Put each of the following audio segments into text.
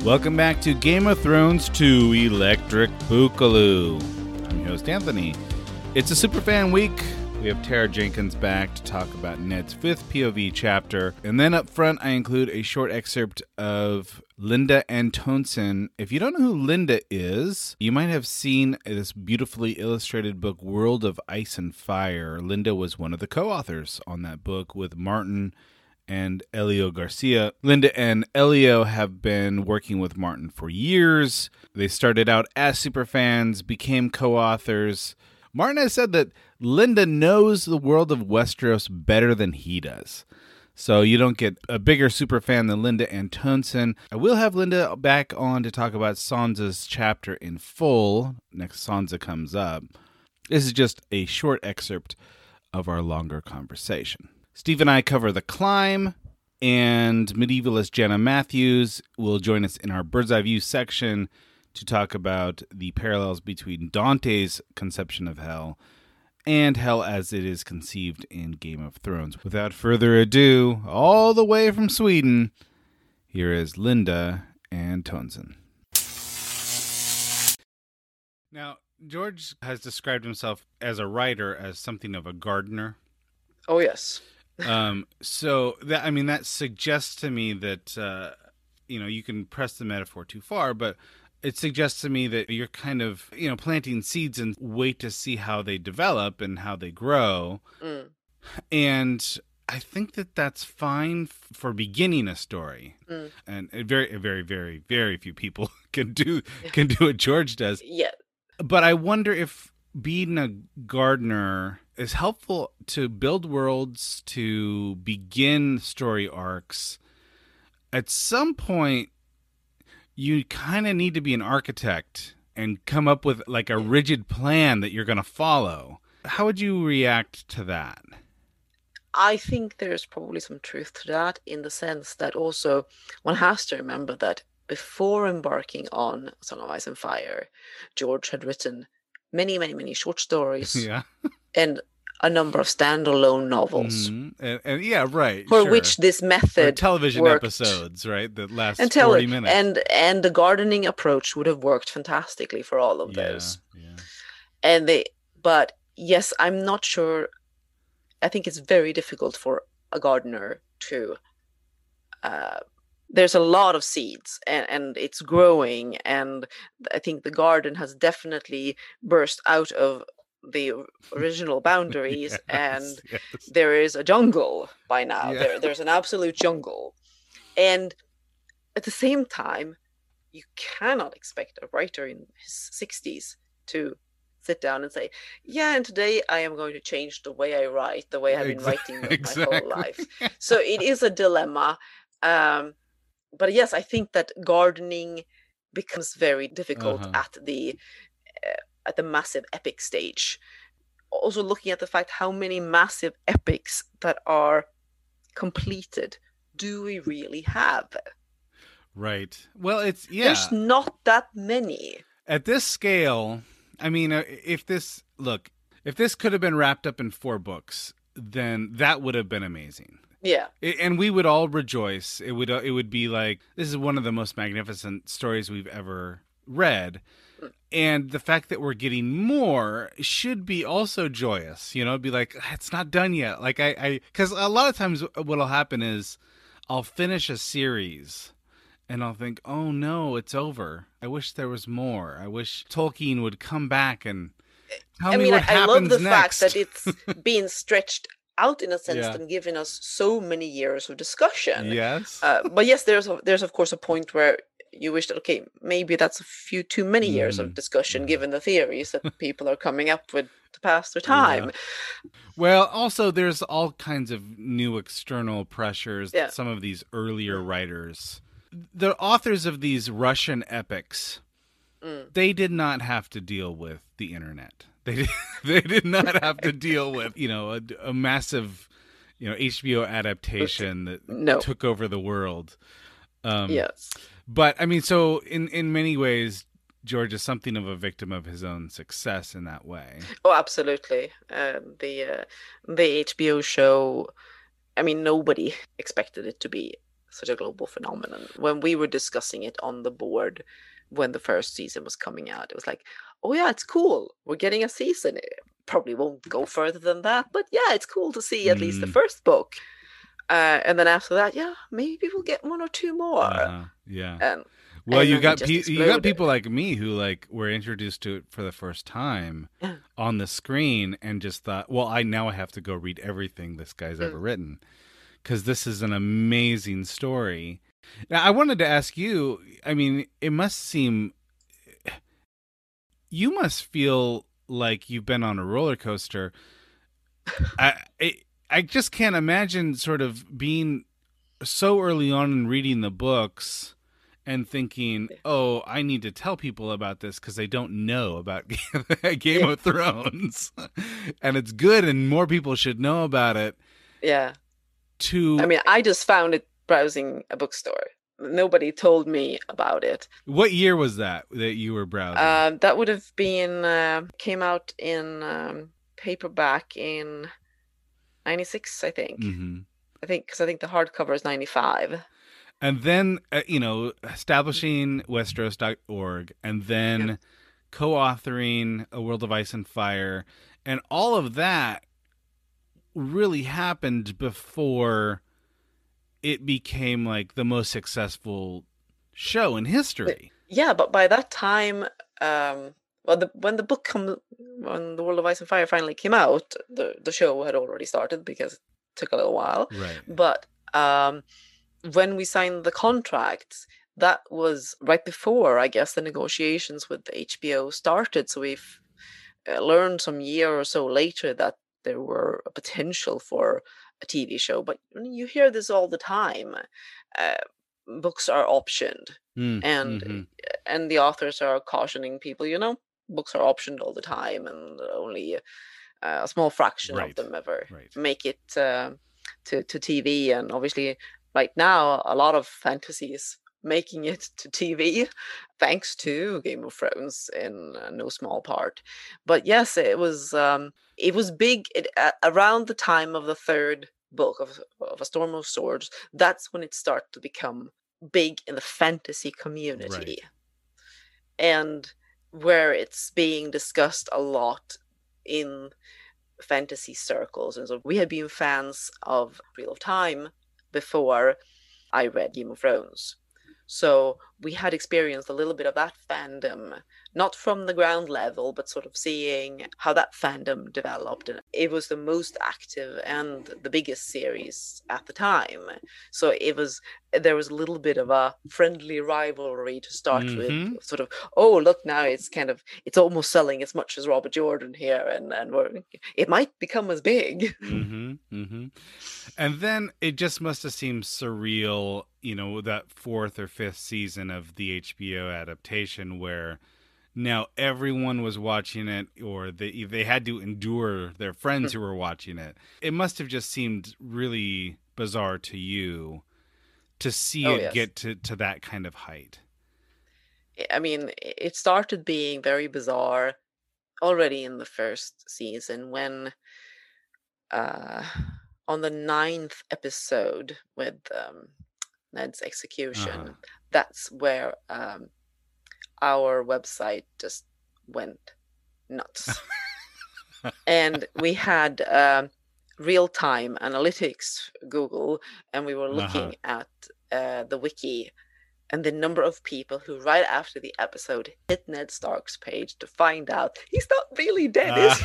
Welcome back to Game of Thrones 2 Electric Boogaloo. I'm your host, Anthony. It's a Superfan week. We have Tara Jenkins back to talk about Ned's 5th POV chapter. And then up front, I include a short excerpt of Linda Antonsen. If you don't know who Linda is, you might have seen this beautifully illustrated book, World of Ice and Fire. Linda was one of the co-authors on that book with Martin and Elio Garcia. Linda and Elio have been working with Martin for years. They started out as superfans, became co-authors. Martin has said that Linda knows the world of Westeros better than he does. So you don't get a bigger superfan than Linda Antonsen. I will have Linda back on to talk about Sansa's chapter in full. Next Sansa comes up. This is just a short excerpt of our longer conversation. Steve and I cover The Climb, and medievalist Jenna Matthews will join us in our Bird's Eye View section to talk about the parallels between Dante's conception of hell and hell as it is conceived in Game of Thrones. Without further ado, all the way from Sweden, here is Linda Antonsen. Now, George has described himself as a writer as something of a gardener. Oh, yes. So that suggests to me that, you can press the metaphor too far, but it suggests to me that you're kind of, planting seeds and wait to see how they develop and how they grow. Mm. And I think that that's fine for beginning a story. Mm. And very, very, very, very few people can do what George does. Yeah. But I wonder if being a gardener is helpful to build worlds, to begin story arcs. At some point, you kind of need to be an architect and come up with like a rigid plan that you're going to follow. How would you react to that? I think there's probably some truth to that, in the sense that also one has to remember that before embarking on Song of Ice and Fire, George had written many, many, many short stories and a number of standalone novels. Mm-hmm. And yeah, right. For which this method television worked. Episodes, right? That last 40 minutes. And the gardening approach would have worked fantastically for all of those. Yeah. But yes, I'm not sure. I think it's very difficult for a gardener to there's a lot of seeds and it's growing, and I think the garden has definitely burst out of the original boundaries. Yes. There is a jungle by now. There's an absolute jungle, and at the same time you cannot expect a writer in his 60s to sit down and say, and today I am going to change the way I write, the way I've been writing my whole life. So it is a dilemma. But yes, I think that gardening becomes very difficult at the massive epic stage. Also looking at the fact how many massive epics that are completed do we really have? Right. Well, there's not that many. At this scale, I mean, if this could have been wrapped up in 4 books, then that would have been amazing. Yeah. And we would all rejoice. It would be like, this is one of the most magnificent stories we've ever read. And the fact that we're getting more should be also joyous. It'd be like, it's not done yet. Like because a lot of times what'll happen is I'll finish a series and I'll think, oh no, it's over. I wish there was more. I wish Tolkien would come back and tell me what happens next. I love the fact that it's being stretched out in a sense and giving us so many years of discussion. Yes. But yes, there's of course a point where you wish that, okay, maybe that's a few too many years of discussion given the theories that people are coming up with to pass their time. Yeah. Well, also there's all kinds of new external pressures that some of these earlier writers, the authors of these Russian epics, they did not have to deal with the internet. They did not have to deal with, a massive, HBO adaptation that took over the world. Yes. But I mean, so in many ways, George is something of a victim of his own success in that way. Oh, absolutely. The HBO show, I mean, nobody expected it to be such a global phenomenon. When we were discussing it on the board when the first season was coming out, it was like, oh yeah, it's cool. We're getting a season. It probably won't go further than that, but yeah, it's cool to see at least the first book. And then after that, yeah, maybe we'll get one or two more. Yeah. And well, you got people like me who like were introduced to it for the first time on the screen and just thought, well, I have to go read everything this guy's ever written, because this is an amazing story. Now, I wanted to ask you, I mean, you must feel like you've been on a roller coaster. I just can't imagine sort of being so early on and reading the books and thinking, oh, I need to tell people about this because they don't know about Game of Thrones. And it's good and more people should know about it. Yeah. I mean, I just found it browsing a bookstore. Nobody told me about it. What year was that you were browsing? That would have been, came out in paperback in 96, I think. Mm-hmm. I think the hardcover is 95. And then, establishing Westeros.org, and then co-authoring A World of Ice and Fire, and all of that really happened before it became like the most successful show in history. Yeah, but by that time, when The World of Ice and Fire finally came out, the show had already started because it took a little while. Right. But when we signed the contracts, that was right before, I guess, the negotiations with the HBO started. So we've learned some year or so later that there were a potential for a TV show. But you hear this all the time. Books are optioned, and the authors are cautioning people, books are optioned all the time, and only a small fraction of them ever make it to TV. And obviously, right now, a lot of fantasy is making it to TV, thanks to Game of Thrones in no small part. But yes, it was big around the time of the third book of A Storm of Swords. That's when it started to become big in the fantasy community, and where it's being discussed a lot in fantasy circles. And so we had been fans of Wheel of Time before I read Game of Thrones. So we had experienced a little bit of that fandom, not from the ground level, but sort of seeing how that fandom developed. And it was the most active and the biggest series at the time. So there was a little bit of a friendly rivalry to start with, sort of, oh, look, now it's almost selling as much as Robert Jordan here, and it might become as big. And then it just must have seemed surreal, that fourth or fifth season of the HBO adaptation, where now everyone was watching it, or they had to endure their friends who were watching it. It must have just seemed really bizarre to you to see it get to that kind of height. I mean, it started being very bizarre already in the first season when on the 9th episode with Ned's execution, that's where our website just went nuts. And we had real-time analytics Google, and we were looking at the wiki, and the number of people who right after the episode hit Ned Stark's page to find out he's not really dead, is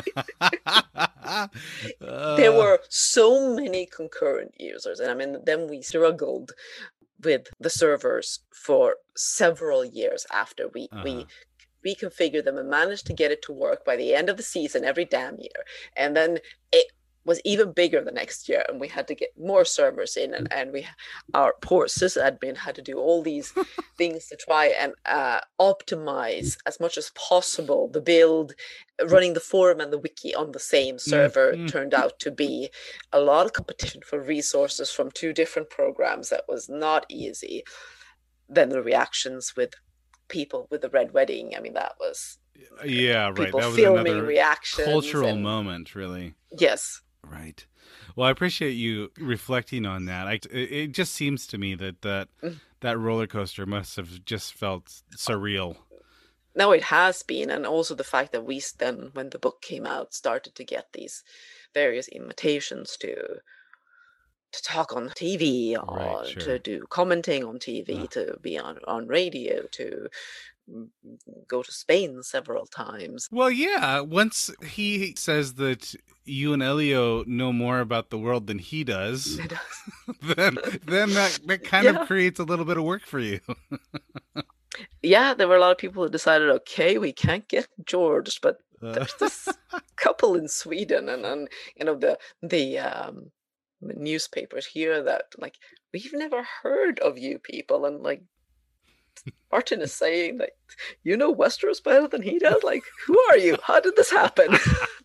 he? There were so many concurrent users, and I mean, then we struggled with the servers for several years after we reconfigured them and managed to get it to work by the end of the season every damn year. And then it was even bigger the next year, and we had to get more servers in, and our poor sysadmin had to do all these things to try and optimize as much as possible the build. Running the forum and the wiki on the same server turned out to be a lot of competition for resources from two different programs. That was not easy. Then the reactions with people with the Red Wedding, I mean, that was right. People That was filming another reactions, cultural moment, really. Yes. Right. Well, I appreciate you reflecting on that. It just seems to me that roller coaster must have just felt surreal. No, it has been. And also the fact that we then, when the book came out, started to get these various invitations to talk on TV, or Right, sure. to do commenting on TV, to be on radio, to go to Spain several times. Well, yeah. Once he says that you and Elio know more about the world than he does, then that kind of creates a little bit of work for you. Yeah, there were a lot of people who decided, okay, we can't get George, but there's this couple in Sweden, and you know the newspapers here that, like, we've never heard of you people, and like Martin is saying, like, you know Westeros better than he does. Like, who are you? How did this happen?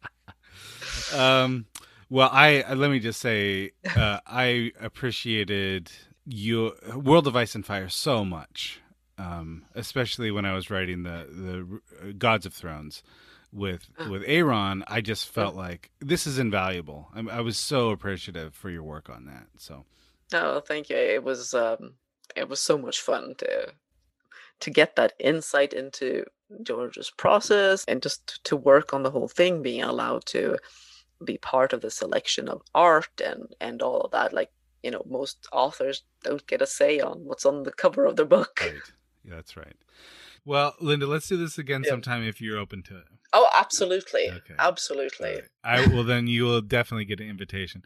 Well, let me just say, I appreciated World of Ice and Fire so much, especially when I was writing the Gods of Thrones with Aaron. I just felt like this is invaluable. I was so appreciative for your work on that. So, oh, thank you. It was so much fun to get that insight into George's process, and just to work on the whole thing, being allowed to be part of the selection of art and all of that. Like, you know, most authors don't get a say on what's on the cover of their book. Right. Yeah, that's right. Well, Linda, let's do this again sometime if you're open to it. Oh, absolutely. Okay. Absolutely. Right. Well, then you will definitely get an invitation.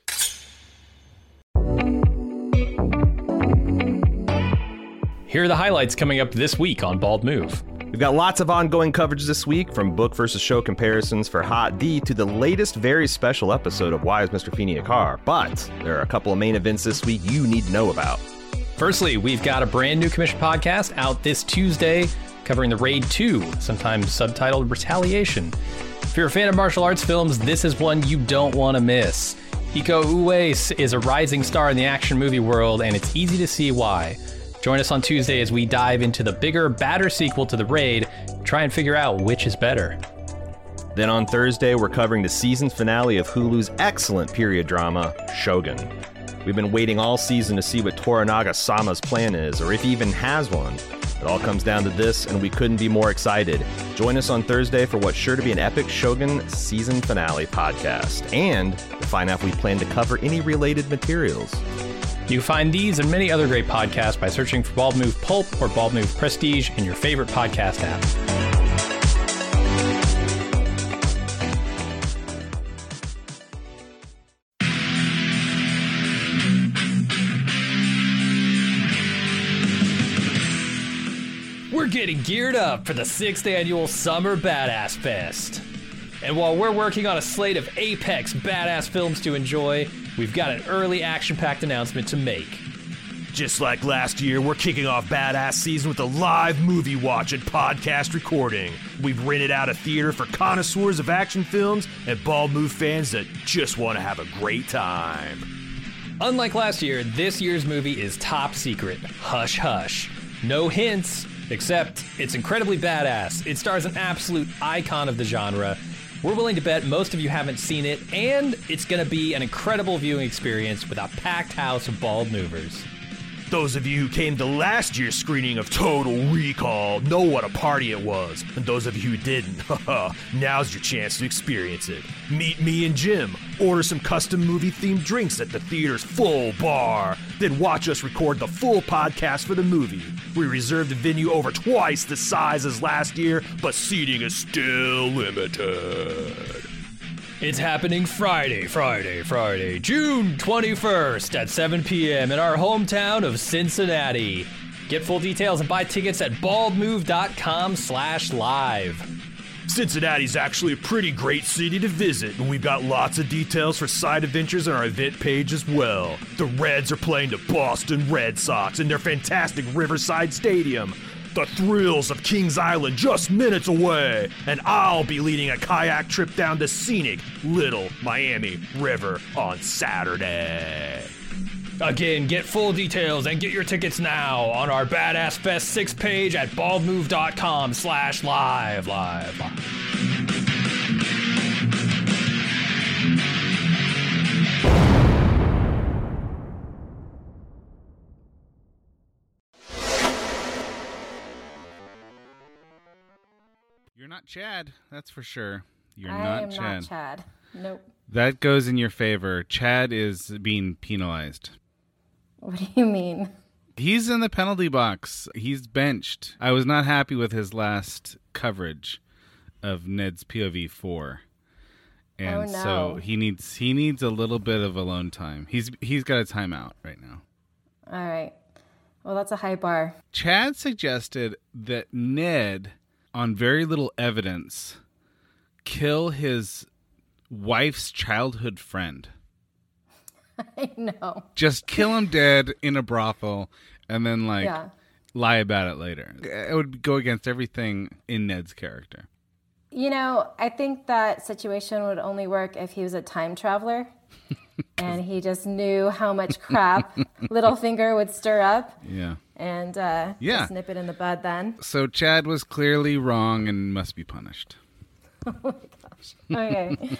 Here are the highlights coming up this week on Bald Move. We've got lots of ongoing coverage this week, from book versus show comparisons for Hot D to the latest very special episode of Why is Mr. Feeney a Car? But there are a couple of main events this week you need to know about. Firstly, we've got a brand new commission podcast out this Tuesday covering the Raid 2, sometimes subtitled Retaliation. If you're a fan of martial arts films, this is one you don't want to miss. Iko Uwais is a rising star in the action movie world, and it's easy to see why. Join us on Tuesday as we dive into the bigger, badder sequel to The Raid, try and figure out which is better. Then on Thursday, we're covering the season finale of Hulu's excellent period drama, Shogun. We've been waiting all season to see what Toranaga-sama's plan is, or if he even has one. It all comes down to this, and we couldn't be more excited. Join us on Thursday for what's sure to be an epic Shogun season finale podcast, and to find out if we plan to cover any related materials. You can find these and many other great podcasts by searching for Bald Move Pulp or Bald Move Prestige in your favorite podcast app. We're getting geared up for the 6th annual Summer Badass Fest. And while we're working on a slate of apex badass films to enjoy, we've got an early action-packed announcement to make. Just like last year, we're kicking off Badass Season with a live movie watch and podcast recording. We've rented out a theater for connoisseurs of action films and Bald Move fans that just want to have a great time. Unlike last year, this year's movie is top secret. Hush hush. No hints, except it's incredibly badass. It stars an absolute icon of the genre. We're willing to bet most of you haven't seen it, and it's going to be an incredible viewing experience with a packed house of bald movers. Those of you who came to last year's screening of Total Recall know what a party it was. And those of you who didn't, now's your chance to experience it. Meet me and Jim, order some custom movie-themed drinks at the theater's full bar, then watch us record the full podcast for the movie. We reserved a venue over twice the size as last year, but seating is still limited. It's happening Friday, June 21st at 7 p.m. in our hometown of Cincinnati. Get full details and buy tickets at baldmove.com/live. Cincinnati's actually a pretty great city to visit, and we've got lots of details for side adventures on our event page as well. The Reds are playing the Boston Red Sox in their fantastic Riverside Stadium. The thrills of Kings Island just minutes away, and I'll be leading a kayak trip down the scenic Little Miami River on Saturday. Again, get full details and get your tickets now on our Badass Fest 6 page at baldmove.com/live. Live. not Chad, that's for sure. You're I am not Chad. not Chad. Nope. That goes in your favor. Chad is being penalized. What do you mean? He's in the penalty box. He's benched. I was not happy with his last coverage of Ned's POV 4. And so he needs a little bit of alone time. He's got a timeout right now. All right. Well, that's a high bar. Chad suggested that Ned, on very little evidence, kill his wife's childhood friend. I know. Just kill him dead in a brothel and then lie about it later. It would go against everything in Ned's character. You know, I think that situation would only work if he was a time traveler and he just knew how much crap Littlefinger would stir up. Yeah. And just nip it in the bud then. So Chad was clearly wrong and must be punished. Oh my gosh. Okay.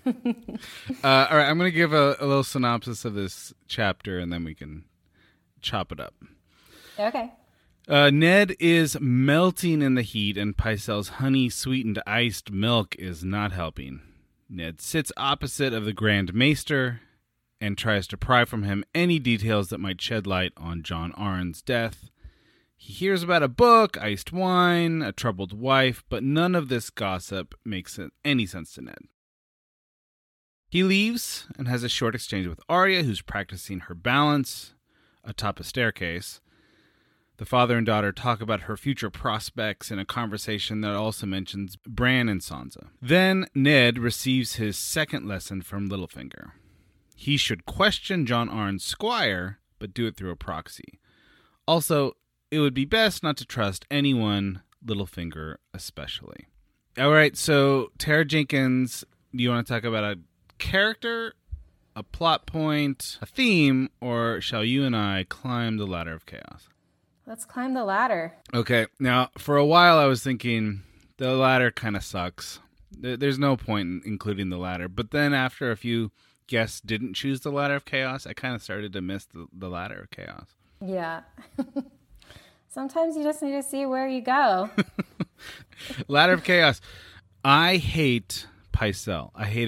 All right, I'm going to give a little synopsis of this chapter and then we can chop it up. Okay. Ned is melting in the heat, and Pycelle's honey-sweetened iced milk is not helping. Ned sits opposite of the Grand Maester and tries to pry from him any details that might shed light on Jon Arryn's death. He hears about a book, iced wine, a troubled wife, but none of this gossip makes any sense to Ned. He leaves and has a short exchange with Arya, who's practicing her balance atop a staircase. The father and daughter talk about her future prospects in a conversation that also mentions Bran and Sansa. Then Ned receives his second lesson from Littlefinger. He should question Jon Arryn's squire, but do it through a proxy. Also, it would be best not to trust anyone, Littlefinger especially. All right, so Tara Jenkins, do you want to talk about a character, a plot point, a theme, or shall you and I climb the ladder of chaos? Let's climb the ladder. Okay, now, for a while I was thinking the ladder kind of sucks. There's no point in including the ladder. But then after a few guests didn't choose the ladder of chaos, I kind of started to miss the ladder of chaos. Yeah. Sometimes you just need to see where you go. Ladder of chaos. I hate Pycelle.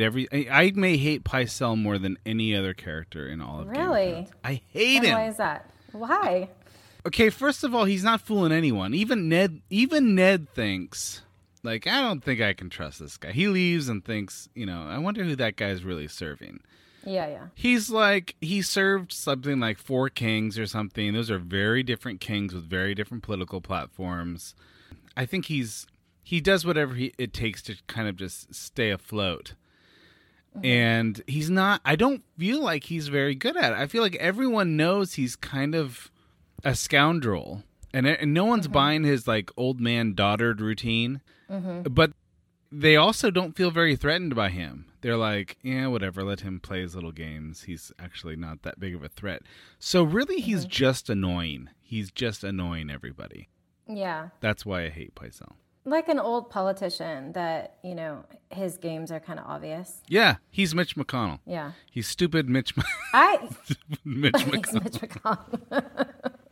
I may hate Pycelle more than any other character in all of Game of Thrones. I hate him. Why is that? Why? Okay, first of all, he's not fooling anyone. Even Ned thinks, like, I don't think I can trust this guy. He leaves and thinks, I wonder who that guy's really serving. Yeah. He's like, he served something like 4 kings or something. Those are very different kings with very different political platforms. I think he does whatever it takes to kind of just stay afloat. Mm-hmm. And he's not, I don't feel like he's very good at it. I feel like everyone knows he's kind of a scoundrel, and no one's buying his like old man dotard routine, but they also don't feel very threatened by him. They're like, yeah, whatever, let him play his little games. He's actually not that big of a threat. So really, he's just annoying. He's just annoying everybody. Yeah. That's why I hate Pycelle. Like an old politician that, his games are kind of obvious. Yeah, he's Mitch McConnell. Yeah. He's stupid Mitch Mitch McConnell. Mitch McConnell.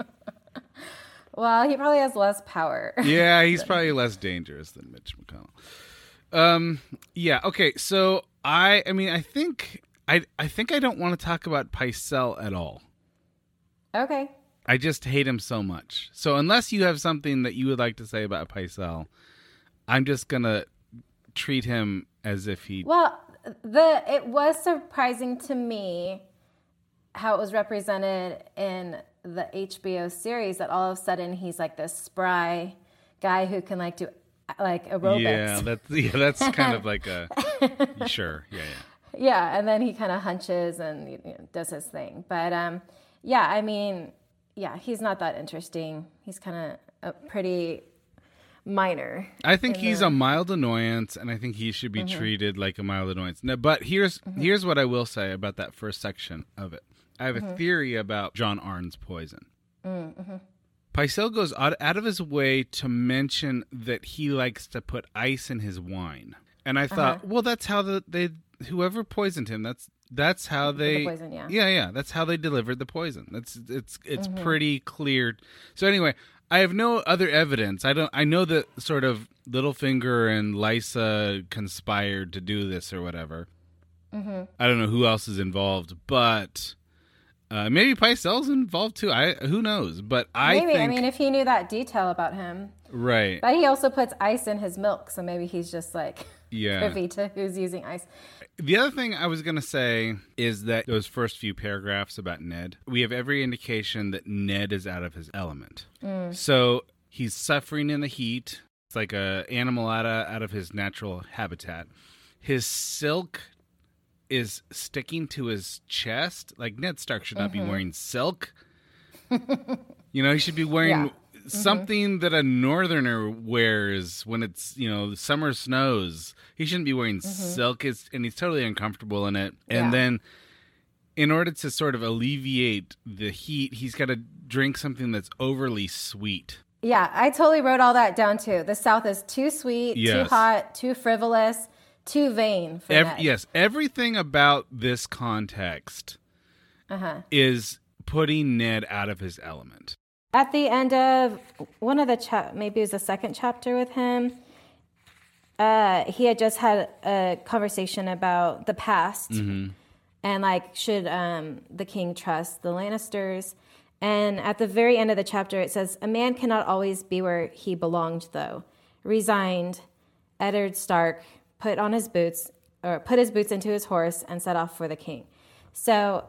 Well, he probably has less power. Yeah, he's probably less dangerous than Mitch McConnell. Yeah, okay, so I think I don't want to talk about Pycelle at all. Okay. I just hate him so much. So unless you have something that you would like to say about Pycelle, I'm just going to treat him as if he... Well, it was surprising to me how it was represented in the HBO series that all of a sudden he's like this spry guy who can like do like aerobics. Yeah, that's kind of like a... Sure, yeah. Yeah, and then he kind of hunches and does his thing. But yeah, he's not that interesting. He's kind of pretty minor. I think he's a mild annoyance, and I think he should be treated like a mild annoyance. No, but here's what I will say about that first section of it. I have a theory about Jon Arryn's poison. Pycelle goes out of his way to mention that he likes to put ice in his wine. And I thought, well, that's how whoever poisoned him, that's how they the poison, yeah, that's how they delivered the poison. It's pretty clear. So anyway, I have no other evidence. I know that sort of Littlefinger and Lysa conspired to do this or whatever. Mm-hmm. I don't know who else is involved, but maybe Pycelle's involved too. Who knows? But I think, if he knew that detail about him, right? But he also puts ice in his milk, so maybe he's just like privy to who's using ice. The other thing I was going to say is that those first few paragraphs about Ned, we have every indication that Ned is out of his element. So he's suffering in the heat. It's like an animal out of his natural habitat. His silk is sticking to his chest. Like, Ned Stark should not be wearing silk. He should be wearing something that a northerner wears when it's, summer snows. He shouldn't be wearing silk, and he's totally uncomfortable in it. And then in order to sort of alleviate the heat, he's got to drink something that's overly sweet. Yeah, I totally wrote all that down too. The South is too sweet, too hot, too frivolous, too vain for Ned. Yes, everything about this context is putting Ned out of his element. At the end of one of the maybe it was the second chapter with him, he had just had a conversation about the past and should the king trust the Lannisters? And at the very end of the chapter, it says, "A man cannot always be where he belonged, though. Resigned, Eddard Stark put his boots into his horse and set off for the king." So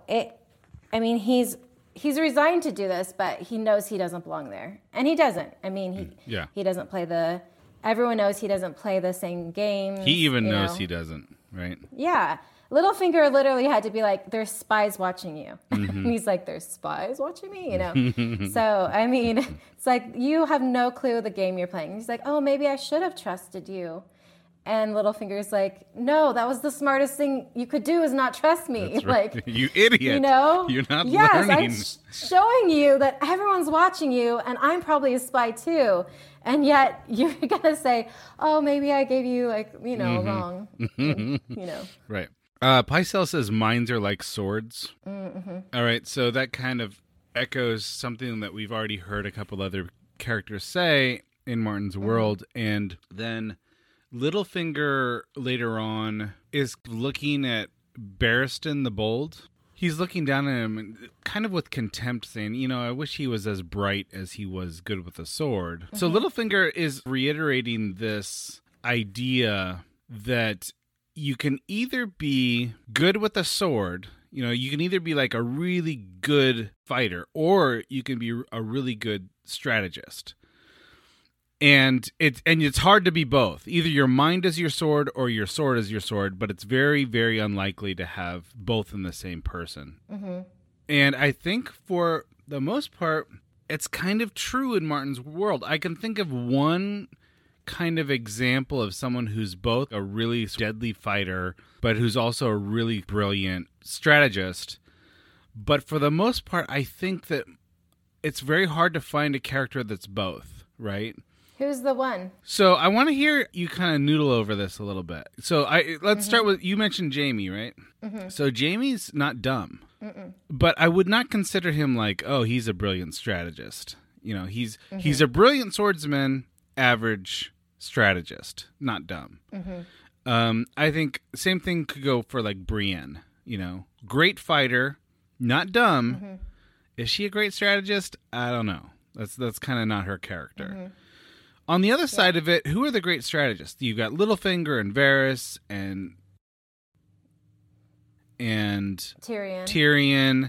he's resigned to do this, but he knows he doesn't belong there. And he doesn't. He doesn't play everyone knows he doesn't play the same game. He even knows he doesn't, right? Yeah. Littlefinger literally had to be like, "There's spies watching you." And he's like, "There's spies watching me?" So, it's like, you have no clue the game you're playing. He's like, "Oh, maybe I should have trusted you." And Littlefinger's like, "No, that was the smartest thing you could do, is not trust me." That's right. You idiot. You're not learning. Yes, I'm showing you that everyone's watching you, and I'm probably a spy too. And yet you're going to say, "Oh, maybe I gave you wrong." Right. Pycelle says minds are like swords. All right, so that kind of echoes something that we've already heard a couple other characters say in Martin's world. And then Littlefinger later on is looking at Barristan the Bold. He's looking down at him and kind of with contempt, saying, "I wish he was as bright as he was good with a sword." So Littlefinger is reiterating this idea that you can either be good with a sword, you can either be like a really good fighter, or you can be a really good strategist. And it's hard to be both. Either your mind is your sword or your sword is your sword, but it's very, very unlikely to have both in the same person. And I think for the most part, it's kind of true in Martin's world. I can think of one kind of example of someone who's both a really deadly fighter, but who's also a really brilliant strategist. But for the most part, I think that it's very hard to find a character that's both, right? Who's the one? So I want to hear you kind of noodle over this a little bit. So let's start with, you mentioned Jaime, right? So Jaime's not dumb, but I would not consider him like, oh, he's a brilliant strategist. He's a brilliant swordsman, average strategist, not dumb. I think same thing could go for like Brienne. Great fighter, not dumb. Is she a great strategist? I don't know. That's kind of not her character. On the other side of it, who are the great strategists? You've got Littlefinger and Varys and Tyrion.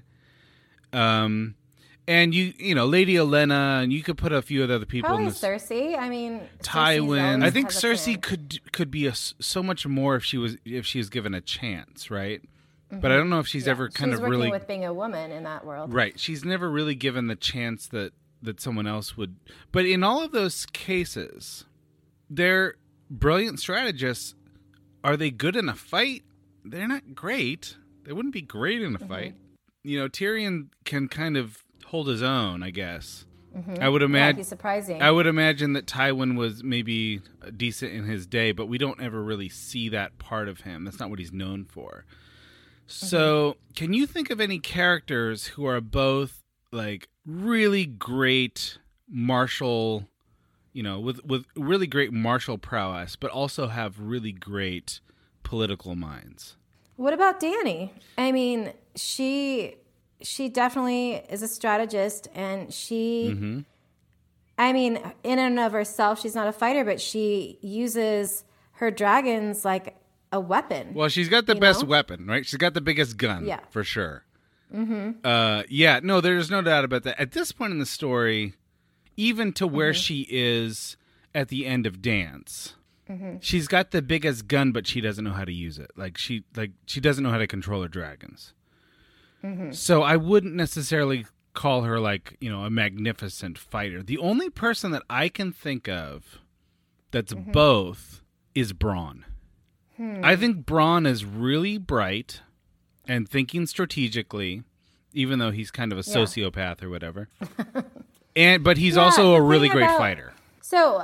And Lady Olenna, and you could put a few of the other people probably in this. Cersei. Tywin. I think Cersei could be so much more if she was given a chance, right? But I don't know if she's ever kind of really with being a woman in that world. Right. She's never really given the chance that someone else would. But in all of those cases, they're brilliant strategists. Are they good in a fight? They're not great. They wouldn't be great in a fight. Tyrion can kind of hold his own, I guess. I would imagine he's surprising. I would imagine that Tywin was maybe decent in his day, but we don't ever really see that part of him. That's not what he's known for. So, can you think of any characters who are both like really great martial, with really great martial prowess, but also have really great political minds. What about Dany? I mean, she definitely is a strategist, and she, I mean, in and of herself, she's not a fighter, but she uses her dragons like a weapon. Well, she's got the best weapon, right? She's got the biggest gun, for sure. No, there's no doubt about that. At this point in the story, even to where she is at the end of Dance, she's got the biggest gun, but she doesn't know how to use it. She doesn't know how to control her dragons. So I wouldn't necessarily call her a magnificent fighter. The only person that I can think of that's both is Bronn. I think Bronn is really bright and thinking strategically, even though he's kind of a sociopath or whatever. But he's also a really great fighter. So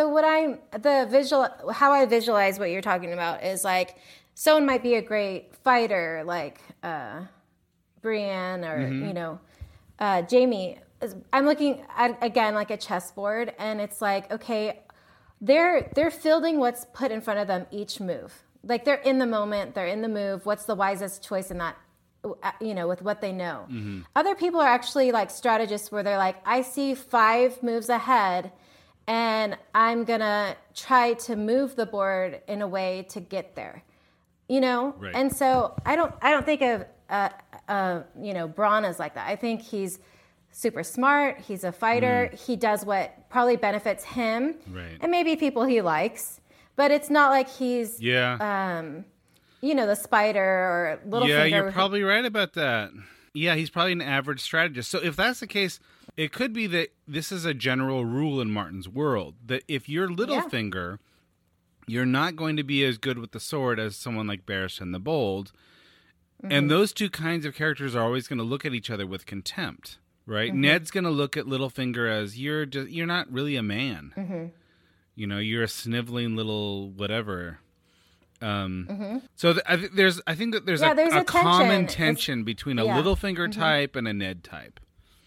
how I visualize what you're talking about is like someone might be a great fighter, like Brienne or Jaime. I'm looking at, again, like a chessboard, and it's like, okay, they're fielding what's put in front of them each move. Like they're in the moment, they're in the move. What's the wisest choice in that? With what they know. Other people are actually like strategists where they're like, I see 5 moves ahead and I'm going to try to move the board in a way to get there, Right. And so I don't think of, Bronn as like that. I think he's super smart. He's a fighter. He does what probably benefits him and maybe people he likes, but it's not like he's, the spider or Littlefinger. Yeah, you're probably right about that. Yeah, he's probably an average strategist. So if that's the case, it could be that this is a general rule in Martin's world, that if you're Littlefinger, you're not going to be as good with the sword as someone like Barristan the Bold. And those two kinds of characters are always going to look at each other with contempt, right? Ned's going to look at Littlefinger as you're not really a man. You're a sniveling little whatever. So I think that there's a common tension between a Littlefinger type and a Ned type.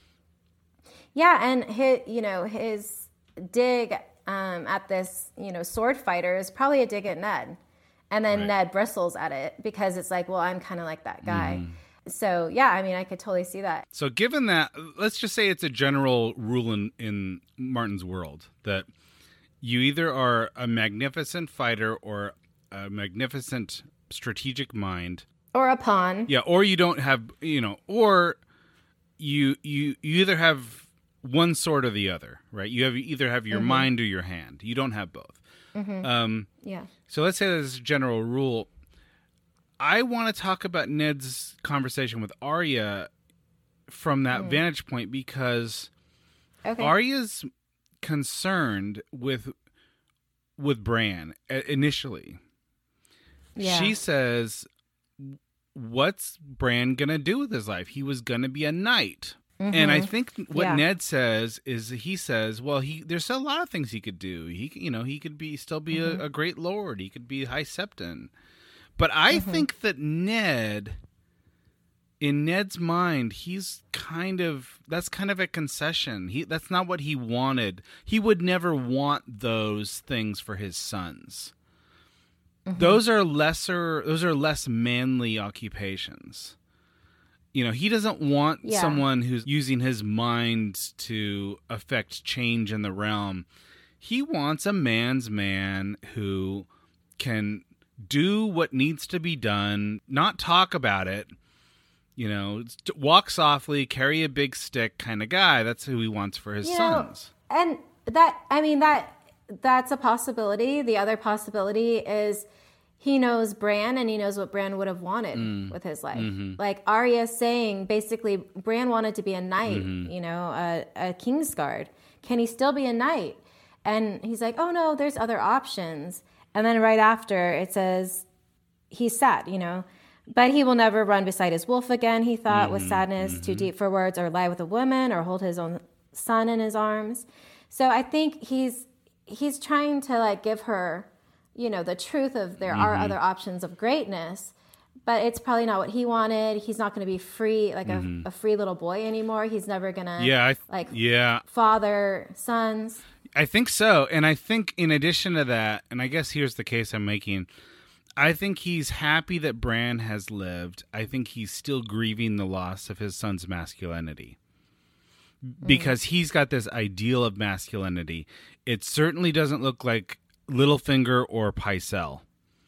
Yeah, and his dig at this sword fighter is probably a dig at Ned, and then Ned bristles at it because it's like, well, I'm kind of like that guy. So yeah, I mean, I could totally see that. So given that, let's just say it's a general rule in Martin's world that you either are a magnificent fighter or a magnificent strategic mind, or a pawn. Yeah, or you don't have, or you either have one sword or the other, right? You either have your mind or your hand. You don't have both. So let's say there's a general rule. I want to talk about Ned's conversation with Arya from that vantage point because Arya's concerned with Bran initially. She says, what's Bran going to do with his life? He was going to be a knight. And I think what Ned says is he says, well, there's still a lot of things he could do. He could still be a great lord. He could be High Septon. But I think that in Ned's mind, that's kind of a concession. That's not what he wanted. He would never want those things for his sons. Those are less manly occupations. He doesn't want someone who's using his mind to affect change in the realm. He wants a man's man who can do what needs to be done, not talk about it, walk softly, carry a big stick kind of guy. That's who he wants for his sons. And that's a possibility. The other possibility is he knows Bran and he knows what Bran would have wanted with his life. Like Arya saying, basically, Bran wanted to be a knight, a Kingsguard. Can he still be a knight? And he's like, oh no, there's other options. And then right after it says, he's sad, but he will never run beside his wolf again, he thought, with sadness too deep for words, or lie with a woman, or hold his own son in his arms. So I think he's trying to give her, the truth of there are other options of greatness, but it's probably not what he wanted. He's not going to be free, like a free little boy anymore. He's never going to father sons. I think so. And I think in addition to that, and I guess here's the case I'm making, I think he's happy that Bran has lived. I think he's still grieving the loss of his son's masculinity. Because he's got this ideal of masculinity. It certainly doesn't look like Littlefinger or Pycelle.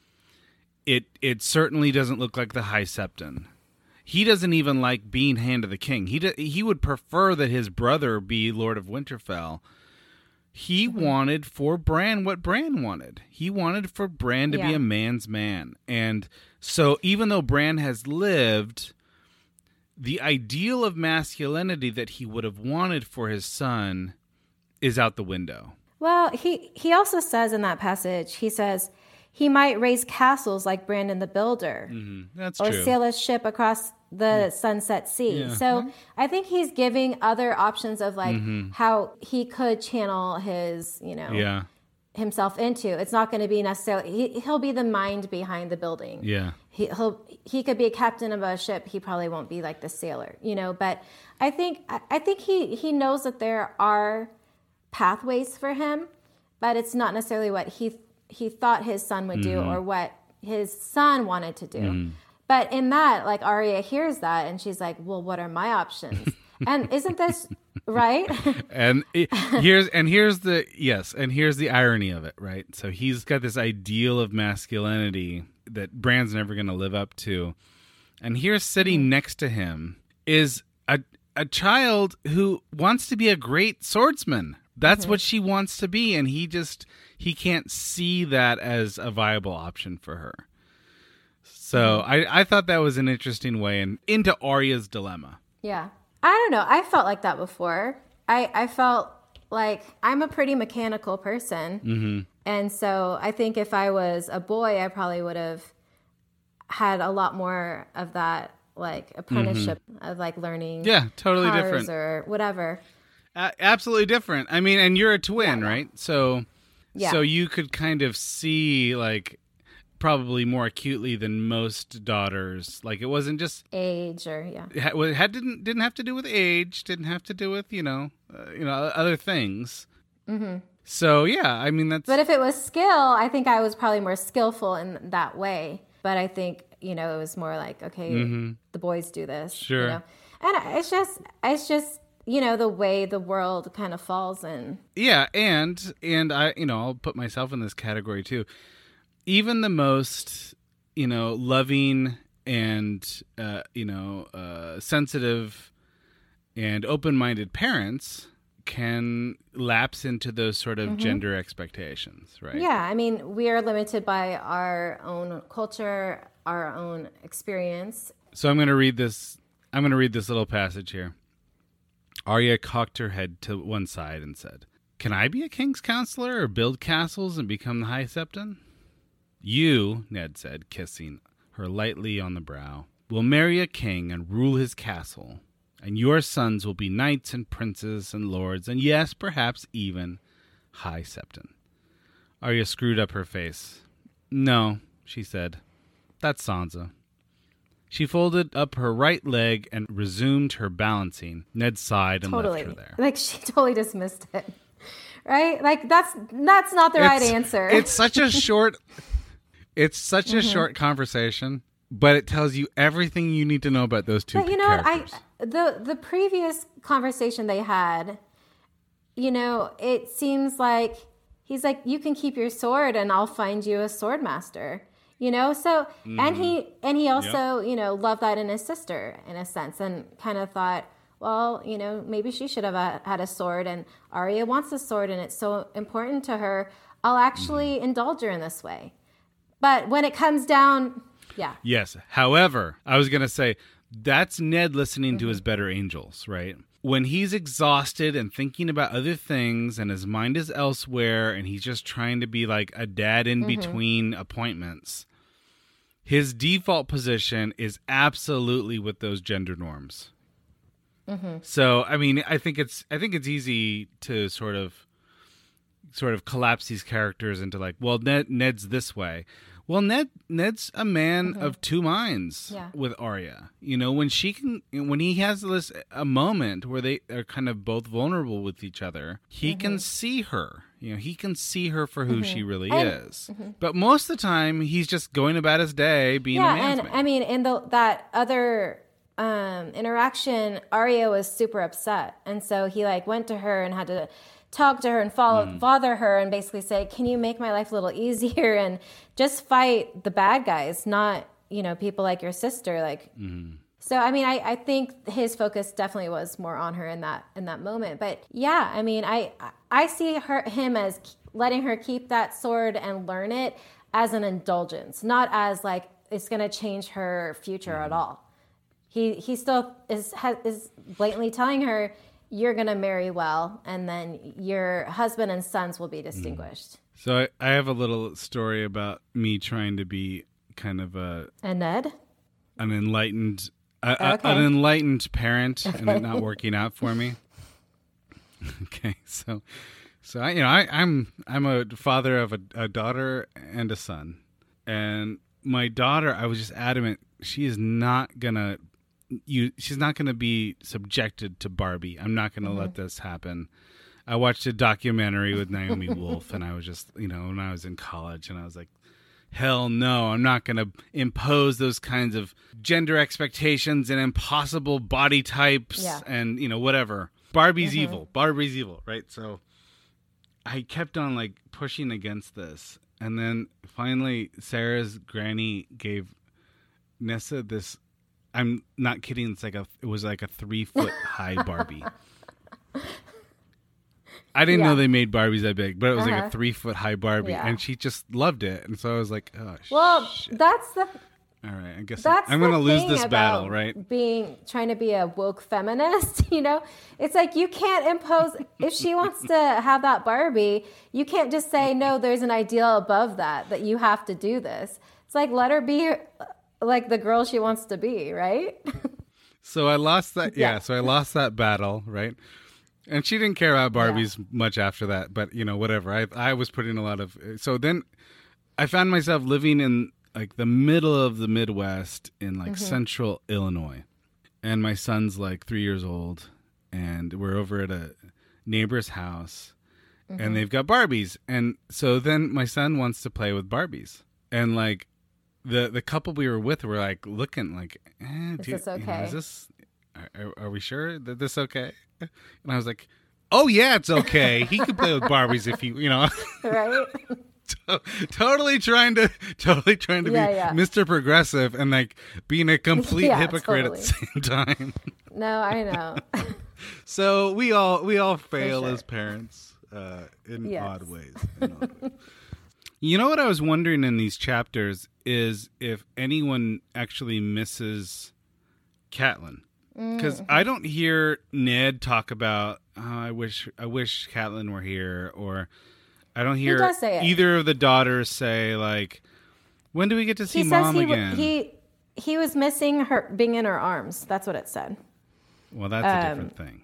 It certainly doesn't look like the High Septon. He doesn't even like being Hand of the King. He would prefer that his brother be Lord of Winterfell. He wanted for Bran what Bran wanted. He wanted for Bran to be a man's man. And so even though Bran has lived, the ideal of masculinity that he would have wanted for his son is out the window. Well, he also says in that passage, he says he might raise castles like Brandon the Builder. That's or true. Sail a ship across the Sunset Sea. Yeah. So I think he's giving other options of like how he could channel his, himself into. It's not going to be necessarily, he'll be the mind behind the building. Yeah. He could be a captain of a ship. He probably won't be like the sailor, but I think he knows that there are pathways for him, but it's not necessarily what he thought his son would do or what his son wanted to do. But in that, like, Arya hears that and she's like, well, what are my options? And isn't this right? And here's the irony of it, right? So he's got this ideal of masculinity that Bran's never going to live up to. And here sitting next to him is a child who wants to be a great swordsman. That's what she wants to be. And he can't see that as a viable option for her. So I thought that was an interesting way into Arya's dilemma. Yeah. I don't know. I felt like that before. I felt like I'm a pretty mechanical person. And so I think if I was a boy, I probably would have had a lot more of that, like, apprenticeship of, like, learning totally cars different or whatever. Absolutely different. I mean, and you're a twin, right? So you could kind of see, like, probably more acutely than most daughters. Like, it wasn't just age or didn't have to do with age, didn't have to do with other things. So I mean that's. But if it was skill, I think I was probably more skillful in that way. But I think it was more like, okay, the boys do this, sure. And it's just the way the world kind of falls in. Yeah, and I I'll put myself in this category too. Even the most, loving and, sensitive and open-minded parents can lapse into those sort of gender expectations, right? Yeah, I mean, we are limited by our own culture, our own experience. So I'm going to read this little passage here. Arya cocked her head to one side and said, "Can I be a king's counselor or build castles and become the High Septon?" "You," Ned said, kissing her lightly on the brow, "will marry a king and rule his castle, and your sons will be knights and princes and lords, and yes, perhaps even High Septon." Arya screwed up her face. "No," she said, "that's Sansa." She folded up her right leg and resumed her balancing. Ned sighed and left her there. Like, she totally dismissed it, right? Like, that's not the right answer. It's such a short... It's such a short conversation, but it tells you everything you need to know about those two characters. The previous conversation they had, it seems like he's like, you can keep your sword and I'll find you a sword master. So and he also, loved that in his sister in a sense and kind of thought, well, maybe she should have had a sword and Arya wants a sword and it's so important to her. I'll actually indulge her in this way. But when it comes down, Yes. However, I was going to say, that's Ned listening to his better angels, right? When he's exhausted and thinking about other things and his mind is elsewhere and he's just trying to be like a dad in between appointments, his default position is absolutely with those gender norms. So, I mean, I think it's easy to sort of collapse these characters into like, well, Ned's this way. Well, Ned's a man of two minds with Arya. You know, when he has a moment where they are kind of both vulnerable with each other, he can see her. You know, he can see her for who she really is. But most of the time, he's just going about his day being a man's man. I mean, in that other interaction, Arya was super upset, and so he like went to her and had to talk to her and bother her and basically say, can you make my life a little easier and just fight the bad guys, not, you know, people like your sister. Like, so, I mean, I think his focus definitely was more on her in that moment. But yeah, I mean, I see him as letting her keep that sword and learn it as an indulgence, not as like, it's going to change her future at all. He still is blatantly telling her, you're going to marry well, and then your husband and sons will be distinguished. So I have a little story about me trying to be kind of an enlightened parent and it not working out for me. Okay, so I'm a father of a daughter and a son, and my daughter, I was just adamant she's not gonna be subjected to Barbie. I'm not going to let this happen. I watched a documentary with Naomi Wolf, and I was just, you know, when I was in college, and I was like, hell no, I'm not going to impose those kinds of gender expectations and impossible body types and, you know, whatever. Barbie's evil. Barbie's evil, right? So I kept on like pushing against this. And then finally, Sarah's granny gave Nessa this, I'm not kidding. It was like a 3-foot high Barbie. I didn't know they made Barbies that big, but it was like a 3-foot high Barbie, and she just loved it. And so I was like, oh, well, shit. That's the. All right, I guess I'm going to lose this battle, right? Trying to be a woke feminist, you know, it's like you can't impose. If she wants to have that Barbie, you can't just say no. There's an ideal above that you have to do this. It's like let her be like the girl she wants to be, right? So I lost that. Yeah. So I lost that battle, right? And she didn't care about Barbies much after that, but you know, whatever. I was putting a lot of. So then I found myself living in like the middle of the Midwest in like central Illinois, and my son's like 3 years old, and we're over at a neighbor's house, and they've got Barbies, and so then my son wants to play with Barbies, and like. The couple we were with were like looking like, is this okay? Is this? Are we sure that this okay? And I was like, oh yeah, it's okay. He could play with Barbies if you know. Right. Totally trying to be Mr. Progressive and like being a complete hypocrite at the same time. No, I know. So we all fail as parents in odd ways. You know what I was wondering in these chapters is if anyone actually misses Catelyn. Because I don't hear Ned talk about, I wish Catelyn were here, or I don't hear either of the daughters say, like, when do we get to see Mom again? He was missing her being in her arms. That's what it said. Well, that's a different thing.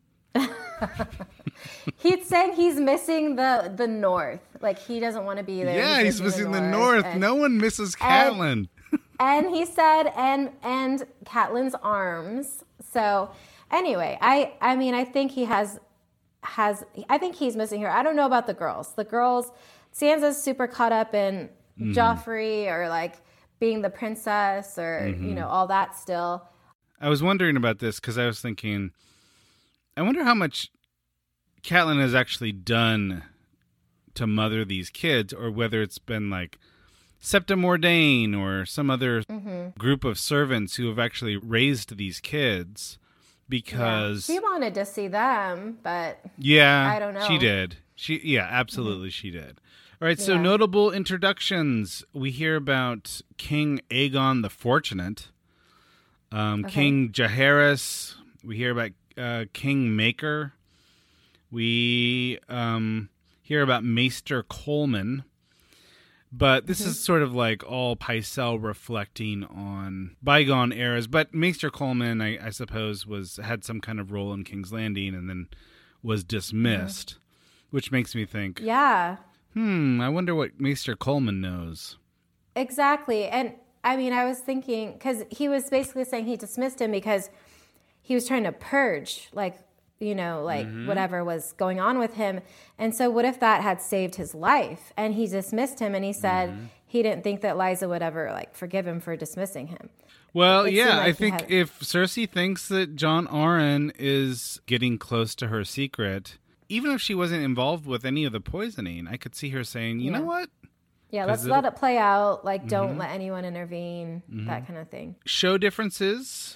He's saying he's missing the North. Like, he doesn't want to be there. Yeah, he's missing the North. No one misses Catelyn. And he said, and Catelyn's arms. So, anyway, I mean, I think he I think he's missing her. I don't know about the girls. The girls, Sansa's super caught up in Joffrey or, like, being the princess or, you know, all that still. I was wondering about this because I was thinking, I wonder how much Catelyn has actually done to mother these kids, or whether it's been like Septa Mordane or some other group of servants who have actually raised these kids, because she wanted to see them, but I don't know. She did. Absolutely she did. All right, so notable introductions. We hear about King Aegon the Fortunate, King Jaehaerys. We hear about King Maker. We hear about Maester Coleman. But this is sort of like all Pycelle reflecting on bygone eras. But Maester Coleman, I suppose, had some kind of role in King's Landing and then was dismissed, which makes me think, I wonder what Maester Coleman knows. Exactly. And I mean, I was thinking, because he was basically saying he dismissed him because he was trying to purge, like, you know, like whatever was going on with him. And so what if that had saved his life? And he dismissed him, and he said he didn't think that Liza would ever like forgive him for dismissing him. Well, yeah, like I think if Cersei thinks that Jon Arryn is getting close to her secret, even if she wasn't involved with any of the poisoning, I could see her saying, you know what? Yeah, let's let it play out. Like, don't let anyone intervene, that kind of thing. Show differences.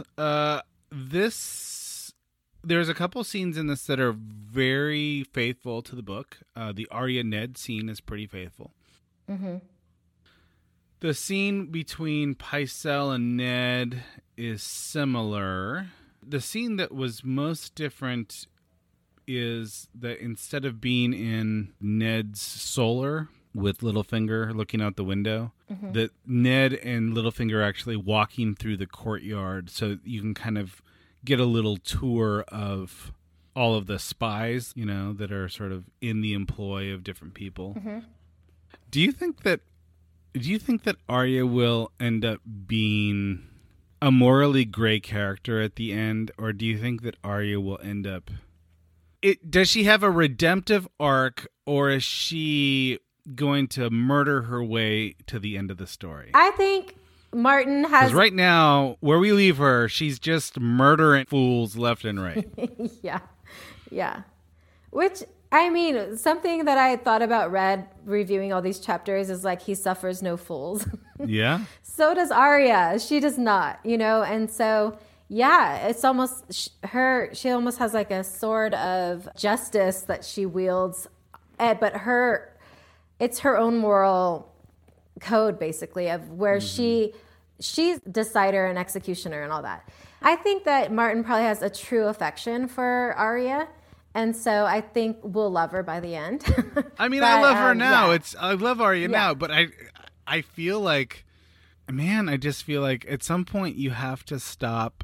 There's a couple scenes in this that are very faithful to the book. The Arya Ned scene is pretty faithful. Mm-hmm. The scene between Pycelle and Ned is similar. The scene that was most different is that instead of being in Ned's solar with Littlefinger looking out the window, that Ned and Littlefinger are actually walking through the courtyard, so you can kind of get a little tour of all of the spies, you know, that are sort of in the employ of different people. Do you think that Arya will end up being a morally gray character at the end, or do you think that Arya will end up... Does she have a redemptive arc, or is she going to murder her way to the end of the story? I think Martin has... Because right now, where we leave her, she's just murdering fools left and right. Yeah. Which... I mean, something that I thought about reviewing all these chapters is like he suffers no fools. Yeah. So does Arya. She does not, you know? And so, yeah, it's almost she almost has like a sword of justice that she wields, but it's her own moral code, basically, of where she's decider and executioner and all that. I think that Martin probably has a true affection for Arya. And so I think we'll love her by the end. I mean, I love her now. Yeah. I love Arya now, but I feel like, man, I just feel like at some point you have to stop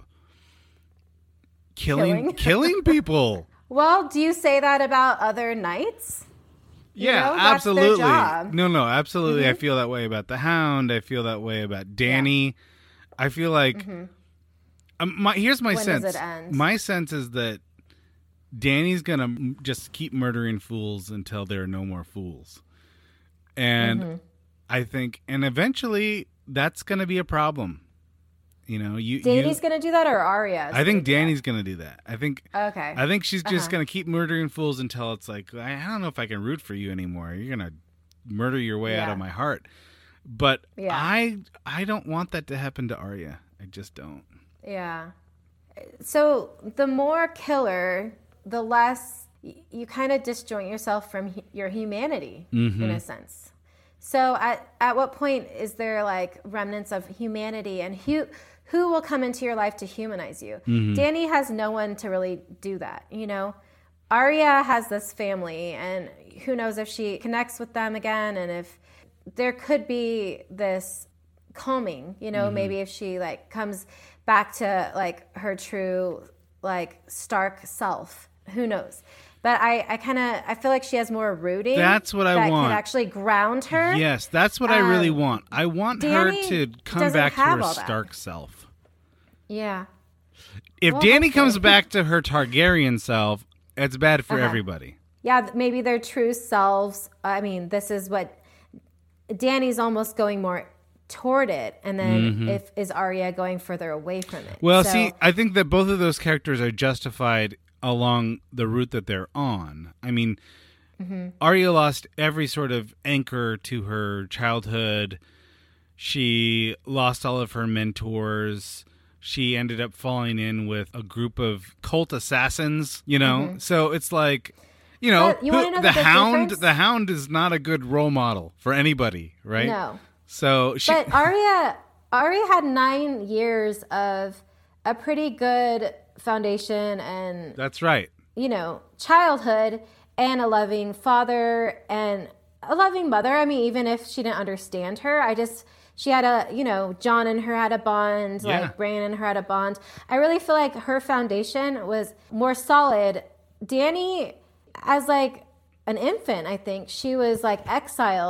killing people. Well, do you say that about other knights? Yeah, absolutely. No, absolutely. I feel that way about the Hound. I feel that way about Dany. Yeah. I feel like here's my sense. Does it end? My sense is that Dany's going to just keep murdering fools until there are no more fools. And I think, and eventually that's going to be a problem. You know, Dany's going to do that, or Arya? I think Dany's going to do that. I think she's just Uh-huh. going to keep murdering fools until it's like, I don't know if I can root for you anymore. You're going to murder your way out of my heart. But I don't want that to happen to Arya. I just don't. Yeah. So the more killer, the less you kind of disjoint yourself from your humanity in a sense. So at what point is there like remnants of humanity, and who will come into your life to humanize you? Dany has no one to really do that, you know? Arya has this family, and who knows if she connects with them again, and if there could be this calming, you know, maybe if she like comes back to like her true like Stark self. Who knows? But I feel like she has more rooting. That's what I want. That could actually ground her. Yes, that's what I really want. I want her to come back to her Stark self. Yeah. If Dany comes back to her Targaryen self, it's bad for everybody. Yeah, maybe their true selves. I mean, this is what Dany's almost going more toward it, and then is Arya going further away from it? Well, see, I think that both of those characters are justified along the route that they're on. I mean, Arya lost every sort of anchor to her childhood. She lost all of her mentors. She ended up falling in with a group of cult assassins, you know? So it's like, you know, the Hound is not a good role model for anybody, right? No. So But Arya had 9 years of a pretty good foundation, and that's right, you know, childhood, and a loving father and a loving mother. I mean, even if she didn't understand her, she had a, you know, Jon and her had a bond, like Bran and her had a bond. I really feel like her foundation was more solid. Dany, as like an infant, I think she was like exiled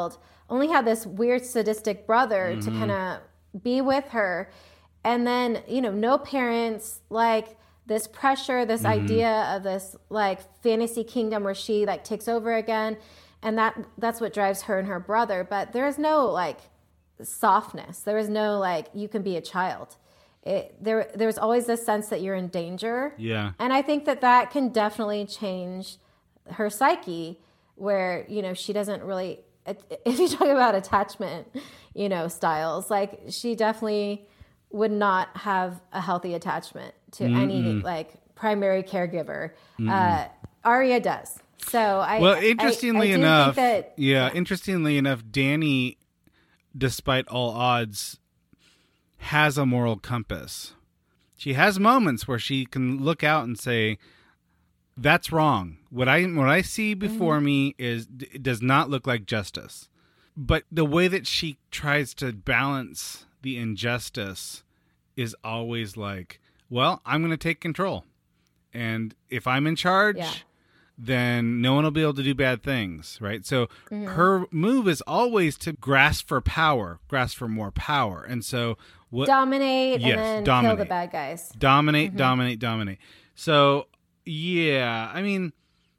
only had this weird sadistic brother to kind of be with her. And then, no parents, like this pressure, this idea of this like fantasy kingdom where she like takes over again. And that's what drives her and her brother. But there is no like softness. There is no like, you can be a child. There's always this sense that you're in danger. Yeah. And I think that can definitely change her psyche where, she doesn't really, if you talk about attachment, styles, like she definitely would not have a healthy attachment to any like primary caregiver. Arya does. So interestingly enough, interestingly enough, Dany, despite all odds, has a moral compass. She has moments where she can look out and say, "That's wrong. What I see before me does not look like justice." But the way that she tries to balance the injustice is always like, "Well, I'm going to take control, and if I'm in charge." Then no one will be able to do bad things, right? So her move is always to grasp for more power. And so dominate and then kill the bad guys. Dominate. So, yeah, I mean,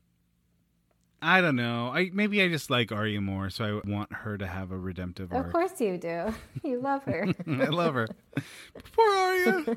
I don't know. Maybe I just like Arya more, so I want her to have a redemptive arc. Of course you do. You love her. I love her. Poor Arya.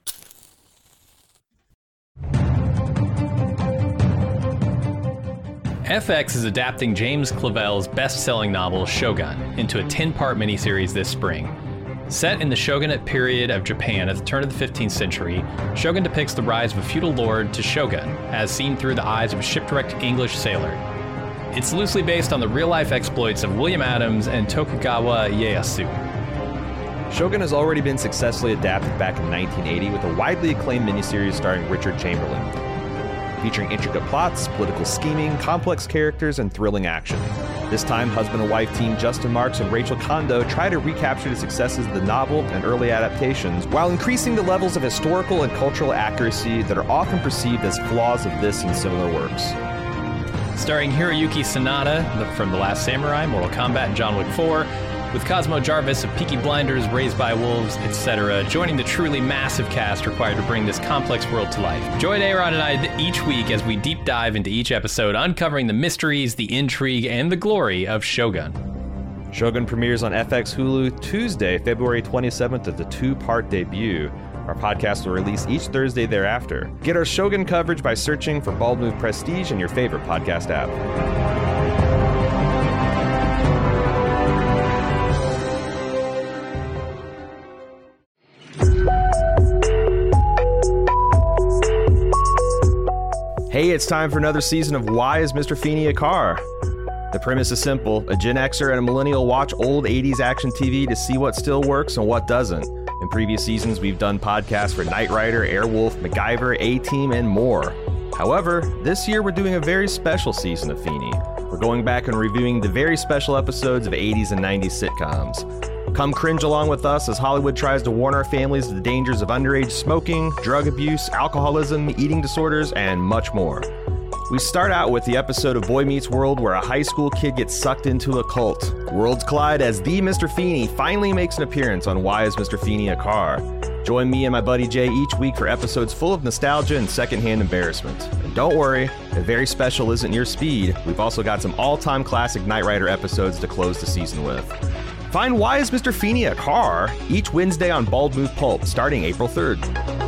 FX is adapting James Clavell's best-selling novel Shogun into a 10-part miniseries this spring. Set in the shogunate period of Japan at the turn of the 15th century, Shogun depicts the rise of a feudal lord to shogun, as seen through the eyes of a shipwrecked English sailor. It's loosely based on the real-life exploits of William Adams and Tokugawa Ieyasu. Shogun has already been successfully adapted back in 1980 with a widely acclaimed miniseries starring Richard Chamberlain, featuring intricate plots, political scheming, complex characters, and thrilling action. This time, husband and wife team Justin Marks and Rachel Kondo try to recapture the successes of the novel and early adaptations while increasing the levels of historical and cultural accuracy that are often perceived as flaws of this and similar works. Starring Hiroyuki Sanada from The Last Samurai, Mortal Kombat, and John Wick 4, with Cosmo Jarvis of Peaky Blinders, Raised by Wolves, etc., joining the truly massive cast required to bring this complex world to life. Join Aaron and I each week as we deep dive into each episode, uncovering the mysteries, the intrigue, and the glory of Shogun. Shogun premieres on FX Hulu Tuesday, February 27th as a 2-part debut. Our podcast will release each Thursday thereafter. Get our Shogun coverage by searching for Bald Move Prestige in your favorite podcast app. Hey, it's time for another season of Why is Mr. Feeney a Car? The premise is simple. A Gen Xer and a millennial watch old 80s action TV to see what still works and what doesn't. In previous seasons, we've done podcasts for Knight Rider, Airwolf, MacGyver, A-Team, and more. However, this year we're doing a very special season of Feeney. We're going back and reviewing the very special episodes of 80s and 90s sitcoms. Come cringe along with us as Hollywood tries to warn our families of the dangers of underage smoking, drug abuse, alcoholism, eating disorders, and much more. We start out with the episode of Boy Meets World where a high school kid gets sucked into a cult. Worlds collide as the Mr. Feeney finally makes an appearance on Why is Mr. Feeney a Car? Join me and my buddy Jay each week for episodes full of nostalgia and secondhand embarrassment. And don't worry, if very special isn't your speed, we've also got some all-time classic Knight Rider episodes to close the season with. Find Why is Mr. Feeney a Car? Each Wednesday on Bald Move Pulp, starting April 3rd.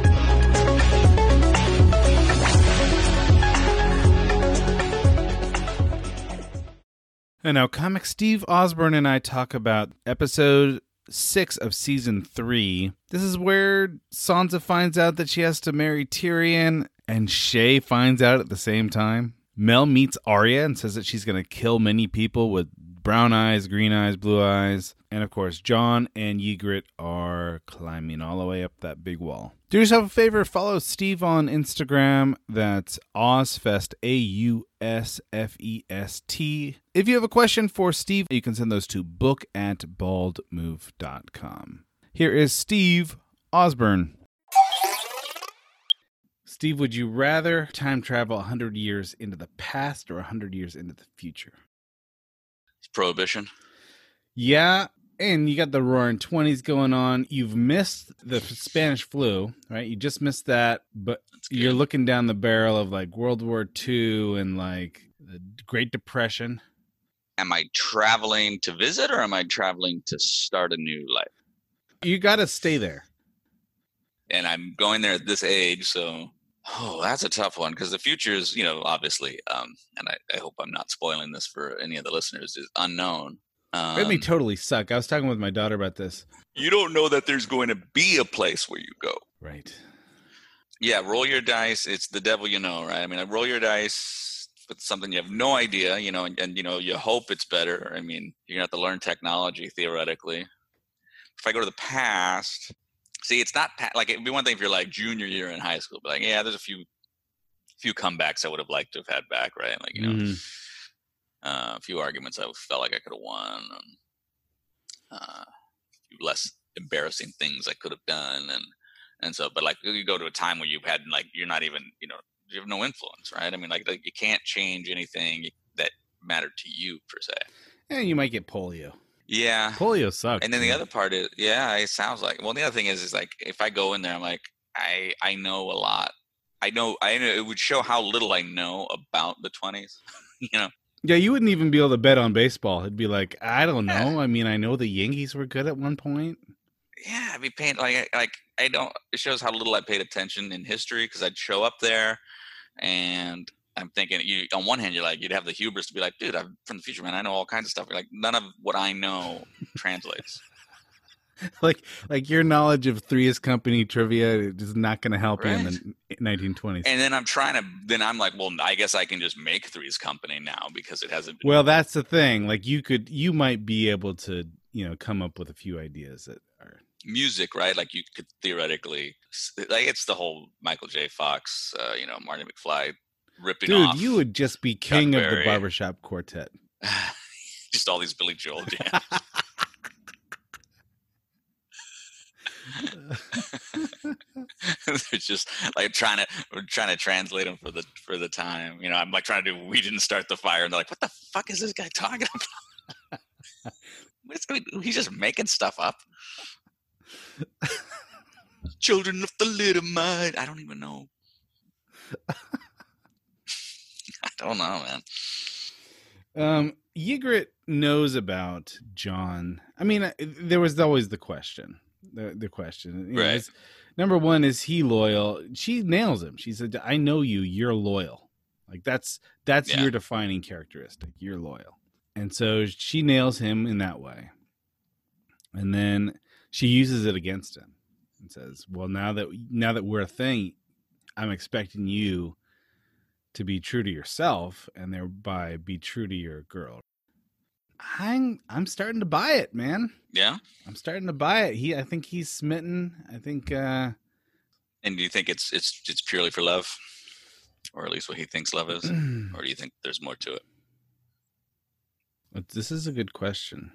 And now, comic Steve Osborne and I talk about episode 6 of season 3. This is where Sansa finds out that she has to marry Tyrion, and Shay finds out at the same time. Mel meets Arya and says that she's going to kill many people with brown eyes, green eyes, blue eyes. And of course, Jon and Ygritte are climbing all the way up that big wall. Do yourself a favor, follow Steve on Instagram. That's Ozfest, AUSFEST. If you have a question for Steve, you can send those to book@baldmove.com. Here is Steve Osborne. Steve, would you rather time travel 100 years into the past or 100 years into the future? It's Prohibition. Yeah, and you got the Roaring Twenties going on. You've missed the Spanish flu, right? You just missed that, but you're looking down the barrel of like World War II and like the Great Depression. Am I traveling to visit or am I traveling to start a new life? You got to stay there. And I'm going there at this age, so that's a tough one because the future is, obviously, and I hope I'm not spoiling this for any of the listeners, is unknown. It may totally suck. I was talking with my daughter about this. You don't know that there's going to be a place where you go. Right. Yeah, roll your dice. It's the devil you know, right? I mean, roll your dice with something you have no idea, and you hope it's better. I mean, you're going to have to learn technology, theoretically. If I go to the past, see, it's not like it'd be one thing if you're like junior year in high school, but like, yeah, there's a few comebacks I would have liked to have had back, right? Like, a few arguments I felt like I could have won, a few less embarrassing things I could have done, and so, but like you go to a time where you've had like you're not even you have no influence, right? I mean, like you can't change anything that mattered to you per se. And you might get polio. Yeah, polio sucks. And then the other part is, it sounds like. Well, the other thing is like if I go in there, I'm like I know a lot. I know it would show how little I know about the 20s. Yeah, you wouldn't even be able to bet on baseball. It'd be like, I don't know. I mean, I know the Yankees were good at one point. Yeah, I'd be paying like I don't. It shows how little I paid attention in history because I'd show up there, and I'm thinking, on one hand, you'd have the hubris to be like, dude, I'm from the future, man. I know all kinds of stuff. You're like, none of what I know translates. like your knowledge of Three's Company trivia is not going to help you in the 1920s. And then I'm like, well, I guess I can just make Three's Company now because it hasn't been. Well, that's the thing. Like you might be able to, come up with a few ideas that are music, right? Like you could theoretically, like it's the whole Michael J. Fox, Marty McFly ripping off. Dude, you would just be king of the barbershop quartet. Just all these Billy Joel jams. They're just like trying to translate them for the time. I'm like trying to do "We Didn't Start the Fire," and they're like, "What the fuck is this guy talking about?" He's just making stuff up. Children of the little mind. I don't even know. I don't know, man. Ygritte knows about Jon. I mean, there was always the question. The question, right? Number one, is he loyal? She nails him. She said, "I know you. You're loyal. Like that's your defining characteristic. You're loyal." And so she nails him in that way. And then she uses it against him and says, "Well, now that we're a thing, I'm expecting you to be true to yourself and thereby be true to your girl." I'm starting to buy it, man. Yeah, I'm starting to buy it. I think he's smitten. I think. And do you think it's purely for love, or at least what he thinks love is, or do you think there's more to it? This is a good question.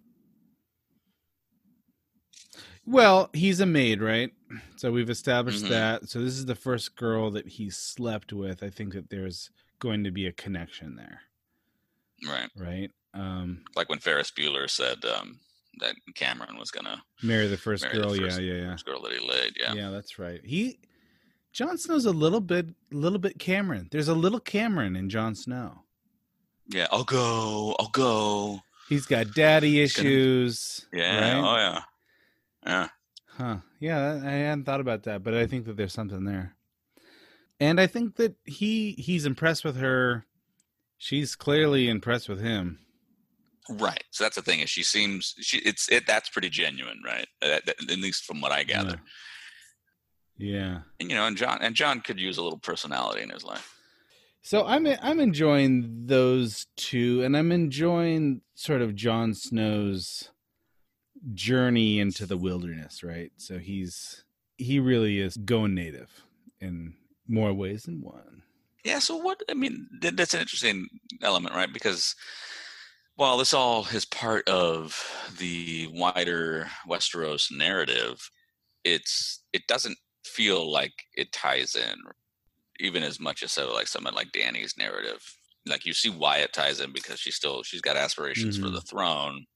Well, he's a maid, right? So we've established that. So this is the first girl that he's slept with. I think that there's going to be a connection there. Right. Right. Like when Ferris Bueller said that Cameron was gonna marry the first girl. Yeah. First girl that he laid. Yeah. Yeah, that's right. Jon Snow's a little bit Cameron. There's a little Cameron in Jon Snow. Yeah, I'll go. He's got daddy issues. Yeah. Right? Oh yeah. Yeah. Huh. Yeah, I hadn't thought about that, but I think that there's something there. And I think that he's impressed with her. She's clearly impressed with him. Right. So that's the thing is that's pretty genuine, right? At least from what I gather. Yeah. And and Jon could use a little personality in his life. So I'm enjoying those two, and I'm enjoying sort of Jon Snow's journey into the wilderness, right? So he really is going native in more ways than one. Yeah, so that's an interesting element, right? Because while this all is part of the wider Westeros narrative, it doesn't feel like it ties in even as much as like someone like Dany's narrative. Like you see why it ties in because she's got aspirations for the throne.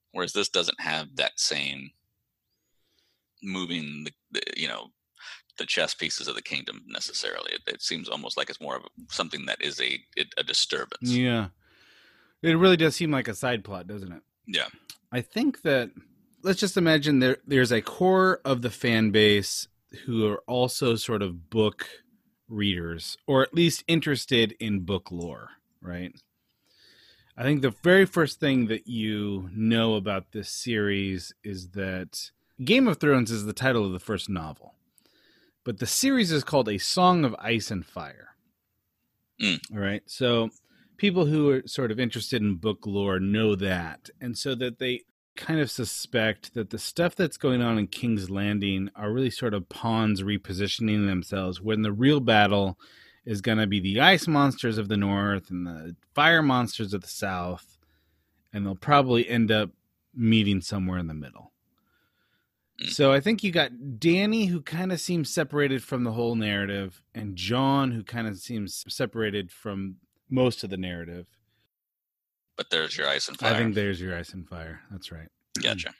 Whereas this doesn't have that same moving the chess pieces of the kingdom necessarily. It seems almost like it's more of something that is a disturbance. Yeah. It really does seem like a side plot, doesn't it? Yeah. I think that, let's just imagine there's a core of the fan base who are also sort of book readers, or at least interested in book lore, right? I think the very first thing that you know about this series is that Game of Thrones is the title of the first novel, but the series is called A Song of Ice and Fire. All right. So people who are sort of interested in book lore know that. And so that they kind of suspect that the stuff that's going on in King's Landing are really sort of pawns repositioning themselves, when the real battle is going to be the ice monsters of the north and the fire monsters of the south. And they'll probably end up meeting somewhere in the middle. So I think you got Dany, who kind of seems separated from the whole narrative, and Jon, who kind of seems separated from most of the narrative. But there's your Ice and Fire. I think there's your Ice and Fire. That's right. Gotcha.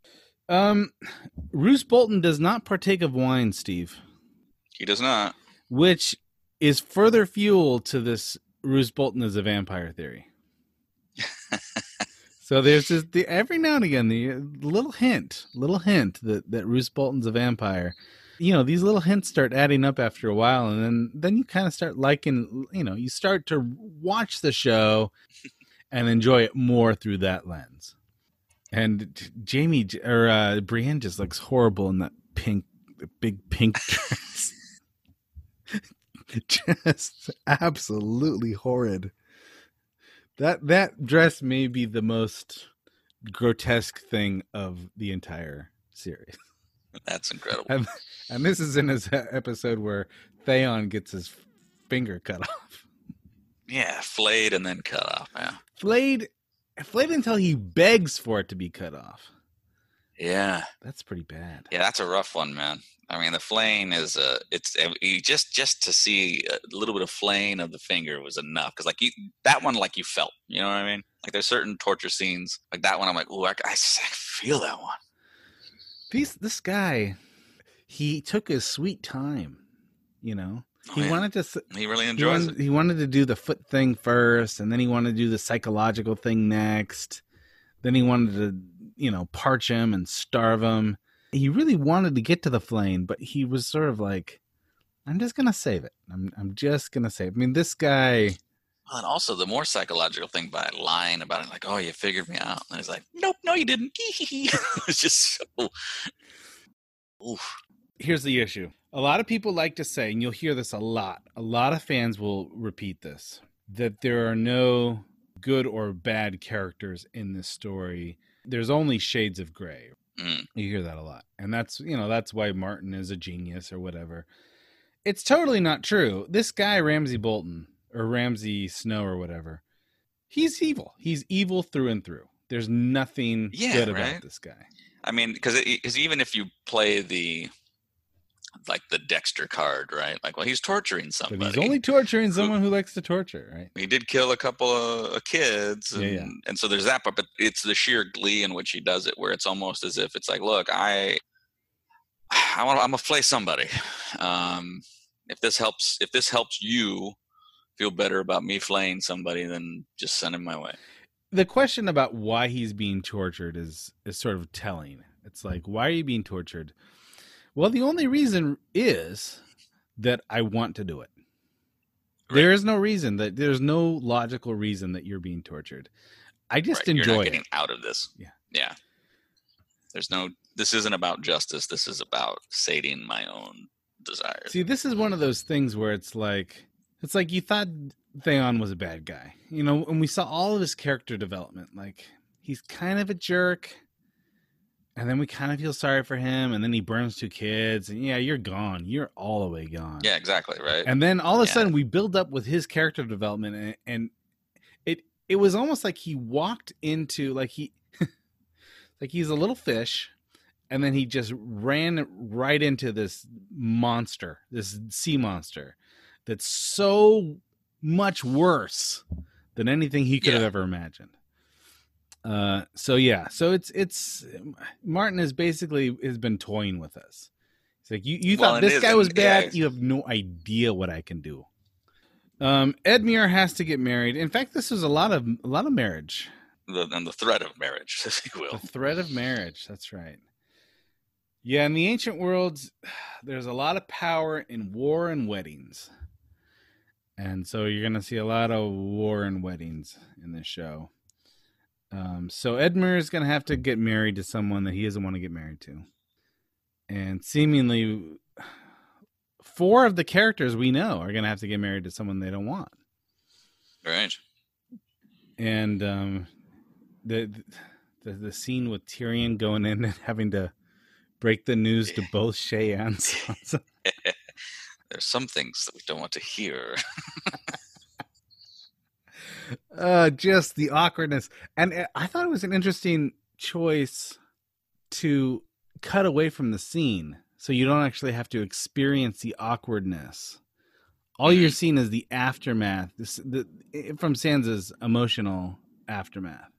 Roose Bolton does not partake of wine, Steve. He does not. Which is further fuel to this Roose Bolton is a vampire theory. So there's just every now and again the little hint that Roose Bolton's a vampire. You know, these little hints start adding up after a while, and then you kind of start liking, you start to watch the show and enjoy it more through that lens. And Brienne just looks horrible in that big pink dress. Just absolutely horrid. That dress may be the most grotesque thing of the entire series. That's incredible. And this is in his episode where Theon gets his finger cut off. Yeah, flayed and then cut off. Yeah, flayed until he begs for it to be cut off. Yeah, that's pretty bad. Yeah, that's a rough one, man. I mean, the flaying is just to see a little bit of flaying of the finger was enough, because that one, you felt, you know what I mean? Like there's certain torture scenes like that one. I'm like, oh, I feel that one. This guy, he took his sweet time, He wanted to. He really enjoys it. He wanted to do the foot thing first, and then he wanted to do the psychological thing next. Then he wanted to, parch him and starve him. He really wanted to get to the flame, but he was sort of like, I'm just going to save it. I'm just going to save it. I mean, this guy. Well, and also the more psychological thing by lying about it, like, oh, you figured me out. And he's like, nope, no, you didn't. It's just so. Oof. Here's the issue. A lot of people like to say, and you'll hear this a lot of fans will repeat this, that there are no good or bad characters in this story. There's only shades of gray. You hear that a lot. And that's why Martin is a genius or whatever. It's totally not true. This guy, Ramsay Bolton, or Ramsay Snow or whatever, he's evil. He's evil through and through. There's nothing good about this guy. I mean, because even if you play the Dexter card, right? Like, well, he's torturing somebody. But he's only torturing someone who likes to torture, right? He did kill a couple of kids, and so there's that part. But it's the sheer glee in which he does it, where it's almost as if it's like, look, I'm gonna flay somebody. If this helps you feel better about me flaying somebody, then just send him my way. The question about why he's being tortured is sort of telling. It's like, why are you being tortured? Well, the only reason is that I want to do it. Right. There is no reason there's no logical reason that you're being tortured. I just enjoy it. You're not getting out of this. Yeah. This isn't about justice. This is about sating my own desires. See, this is one of those things where it's like you thought Theon was a bad guy, and we saw all of his character development. Like, he's kind of a jerk. And then we kind of feel sorry for him, and then he burns 2 kids, and you're gone. You're all the way gone. Yeah, exactly, right? And then all of a sudden we build up with his character development, and it was almost like he walked into, like he's a little fish, and then he just ran right into this monster, this sea monster, that's so much worse than anything he could have ever imagined. So it's Martin has been toying with us. It's like you thought this guy was bad. Yeah. You have no idea what I can do. Edmure has to get married. In fact, this is a lot of marriage. And the threat of marriage, if you will. The threat of marriage. That's right. Yeah, in the ancient worlds, there's a lot of power in war and weddings. And so you're going to see a lot of war and weddings in this show. So Edmure is going to have to get married to someone that he doesn't want to get married to. And seemingly 4 of the characters we know are going to have to get married to someone they don't want. Right. And the scene with Tyrion going in and having to break the news to both Shay and Sansa. There's some things that we don't want to hear. Just the awkwardness. And I thought it was an interesting choice to cut away from the scene so you don't actually have to experience the awkwardness. All you're seeing is the aftermath from Sansa's emotional aftermath.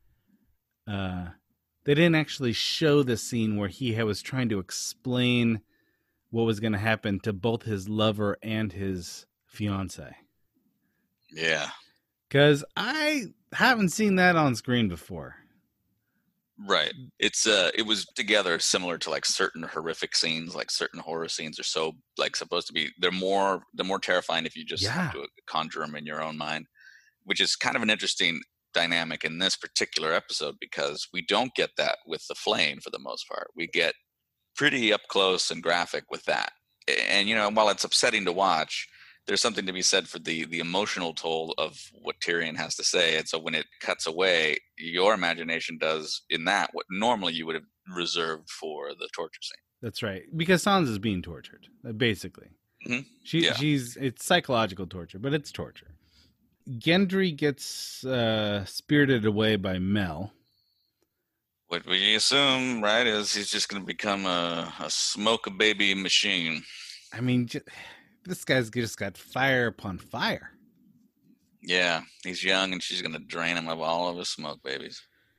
They didn't actually show the scene where he was trying to explain what was going to happen to both his lover and his fiance. Yeah. Because I haven't seen that on screen before. Right. It was together similar to like certain horrific scenes, like certain horror scenes are so like supposed to be, they're more terrifying if you just have to conjure them in your own mind, which is kind of an interesting dynamic in this particular episode because we don't get that with the Flame for the most part. We get pretty up close and graphic with that. And, while it's upsetting to watch, there's something to be said for the emotional toll of what Tyrion has to say. And so when it cuts away, your imagination does in that what normally you would have reserved for the torture scene. That's right. Because Sansa's being tortured, basically. Mm-hmm. It's psychological torture, but it's torture. Gendry gets spirited away by Mel. What we assume, right, is he's just going to become a smoke baby machine. I mean, this guy's just got fire upon fire. Yeah, he's young, and she's going to drain him of all of his smoke babies.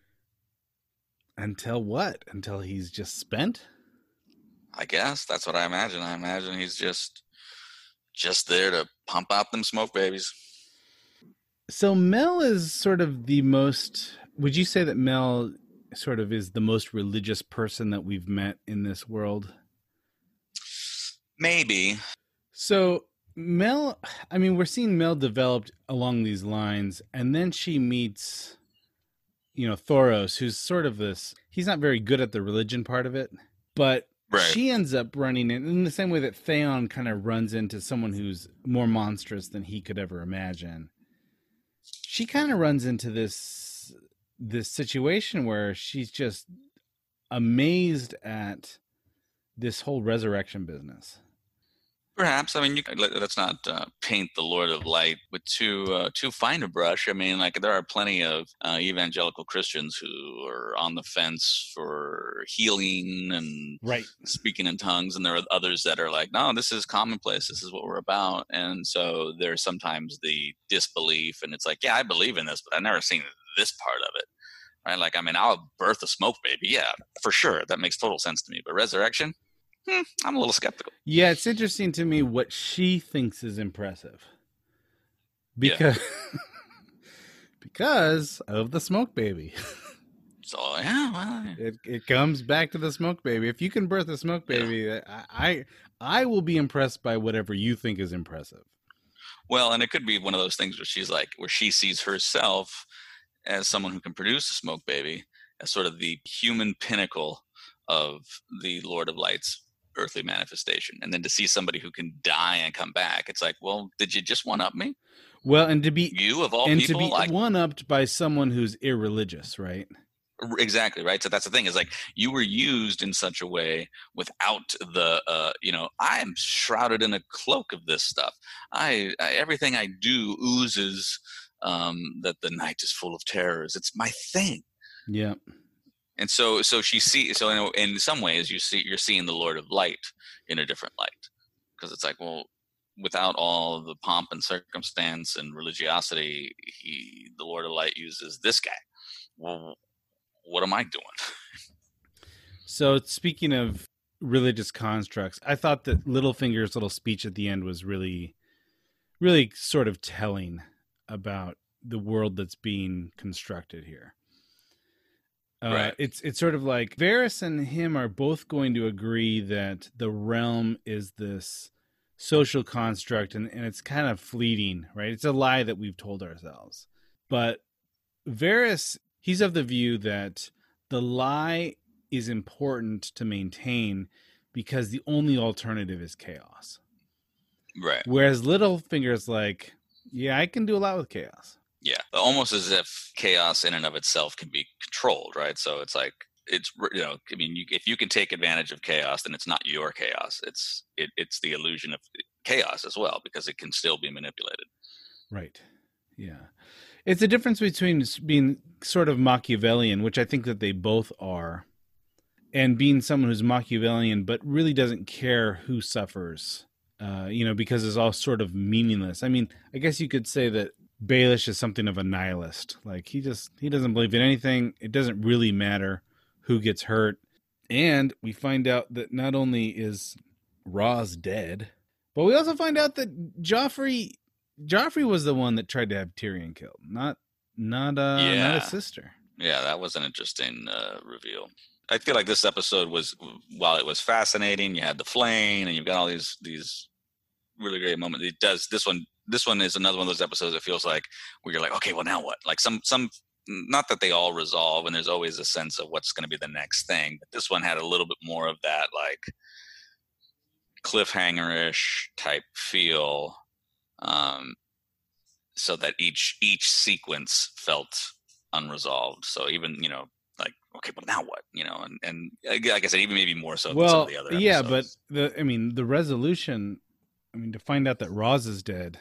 Until what? Until he's just spent? I guess that's what I imagine. I imagine he's just there to pump out them smoke babies. So Mel is sort of the most... Would you say that Mel sort of is the most religious person that we've met in this world? Maybe. So Mel, I mean, we're seeing Mel developed along these lines, and then she meets, Thoros, who's sort of this... He's not very good at the religion part of it, but she ends up running in the same way that Theon kind of runs into someone who's more monstrous than he could ever imagine. She kind of runs into this situation where she's just amazed at this whole resurrection business. Perhaps. I mean, let's not paint the Lord of Light with too fine a brush. I mean, like there are plenty of evangelical Christians who are on the fence for healing and speaking in tongues, and there are others that are like, no, this is commonplace. This is what we're about. And so there's sometimes the disbelief, and it's like, yeah, I believe in this, but I've never seen this part of it. Right? Like, I mean, I'll birth a smoke baby. Yeah, for sure. That makes total sense to me. But resurrection? I'm a little skeptical. Yeah, it's interesting to me what she thinks is impressive. Because because of the smoke baby. So, yeah, well... It comes back to the smoke baby. If you can birth a smoke baby, I will be impressed by whatever you think is impressive. Well, and it could be one of those things where she sees herself as someone who can produce a smoke baby, as sort of the human pinnacle of the Lord of Light's earthly manifestation. And then to see somebody who can die and come back, it's like, well, did you just one-up me? Well, and to be you of all people, to be like, one-upped by someone who's irreligious, right? Exactly, right. So that's the thing, is like you were used in such a way without the I am shrouded in a cloak of this stuff. I everything I do oozes that the night is full of terrors. It's my thing. Yeah. And so she sees. So in some ways, you're seeing the Lord of Light in a different light, because it's like, well, without all the pomp and circumstance and religiosity, the Lord of Light uses this guy, well, what am I doing? So speaking of religious constructs, I thought that Littlefinger's little speech at the end was really, really sort of telling about the world that's being constructed here. Right. It's sort of like Varys and him are both going to agree that the realm is this social construct, and it's kind of fleeting, right? It's a lie that we've told ourselves. But Varys, he's of the view that the lie is important to maintain because the only alternative is chaos. Right. Whereas Littlefinger's like, yeah, I can do a lot with chaos. Yeah, almost as if chaos in and of itself can be controlled, right? So it's like, it's, you know, I mean, if you can take advantage of chaos, then it's not your chaos. It's the illusion of chaos as well, because it can still be manipulated. Right. Yeah. It's a difference between being sort of Machiavellian, which I think that they both are, and being someone who's Machiavellian but really doesn't care who suffers, because it's all sort of meaningless. I mean, I guess you could say that Baelish is something of a nihilist. Like he doesn't believe in anything. It doesn't really matter who gets hurt. And we find out that not only is Ros dead, but we also find out that Joffrey was the one that tried to have Tyrion killed, not his sister. Yeah, that was an interesting reveal. I feel like this episode was, while it was fascinating, you had the flame and you've got all these really great moments. It does this one is another one of those episodes that feels like where you're like, okay, well now what? Like some not that they all resolve and there's always a sense of what's going to be the next thing, but this one had a little bit more of that like cliffhanger-ish type feel, so that each sequence felt unresolved. So even, like, okay, but now what? And like I said, even maybe more so than some of the other episodes. Yeah, but the resolution, to find out that Ros is dead,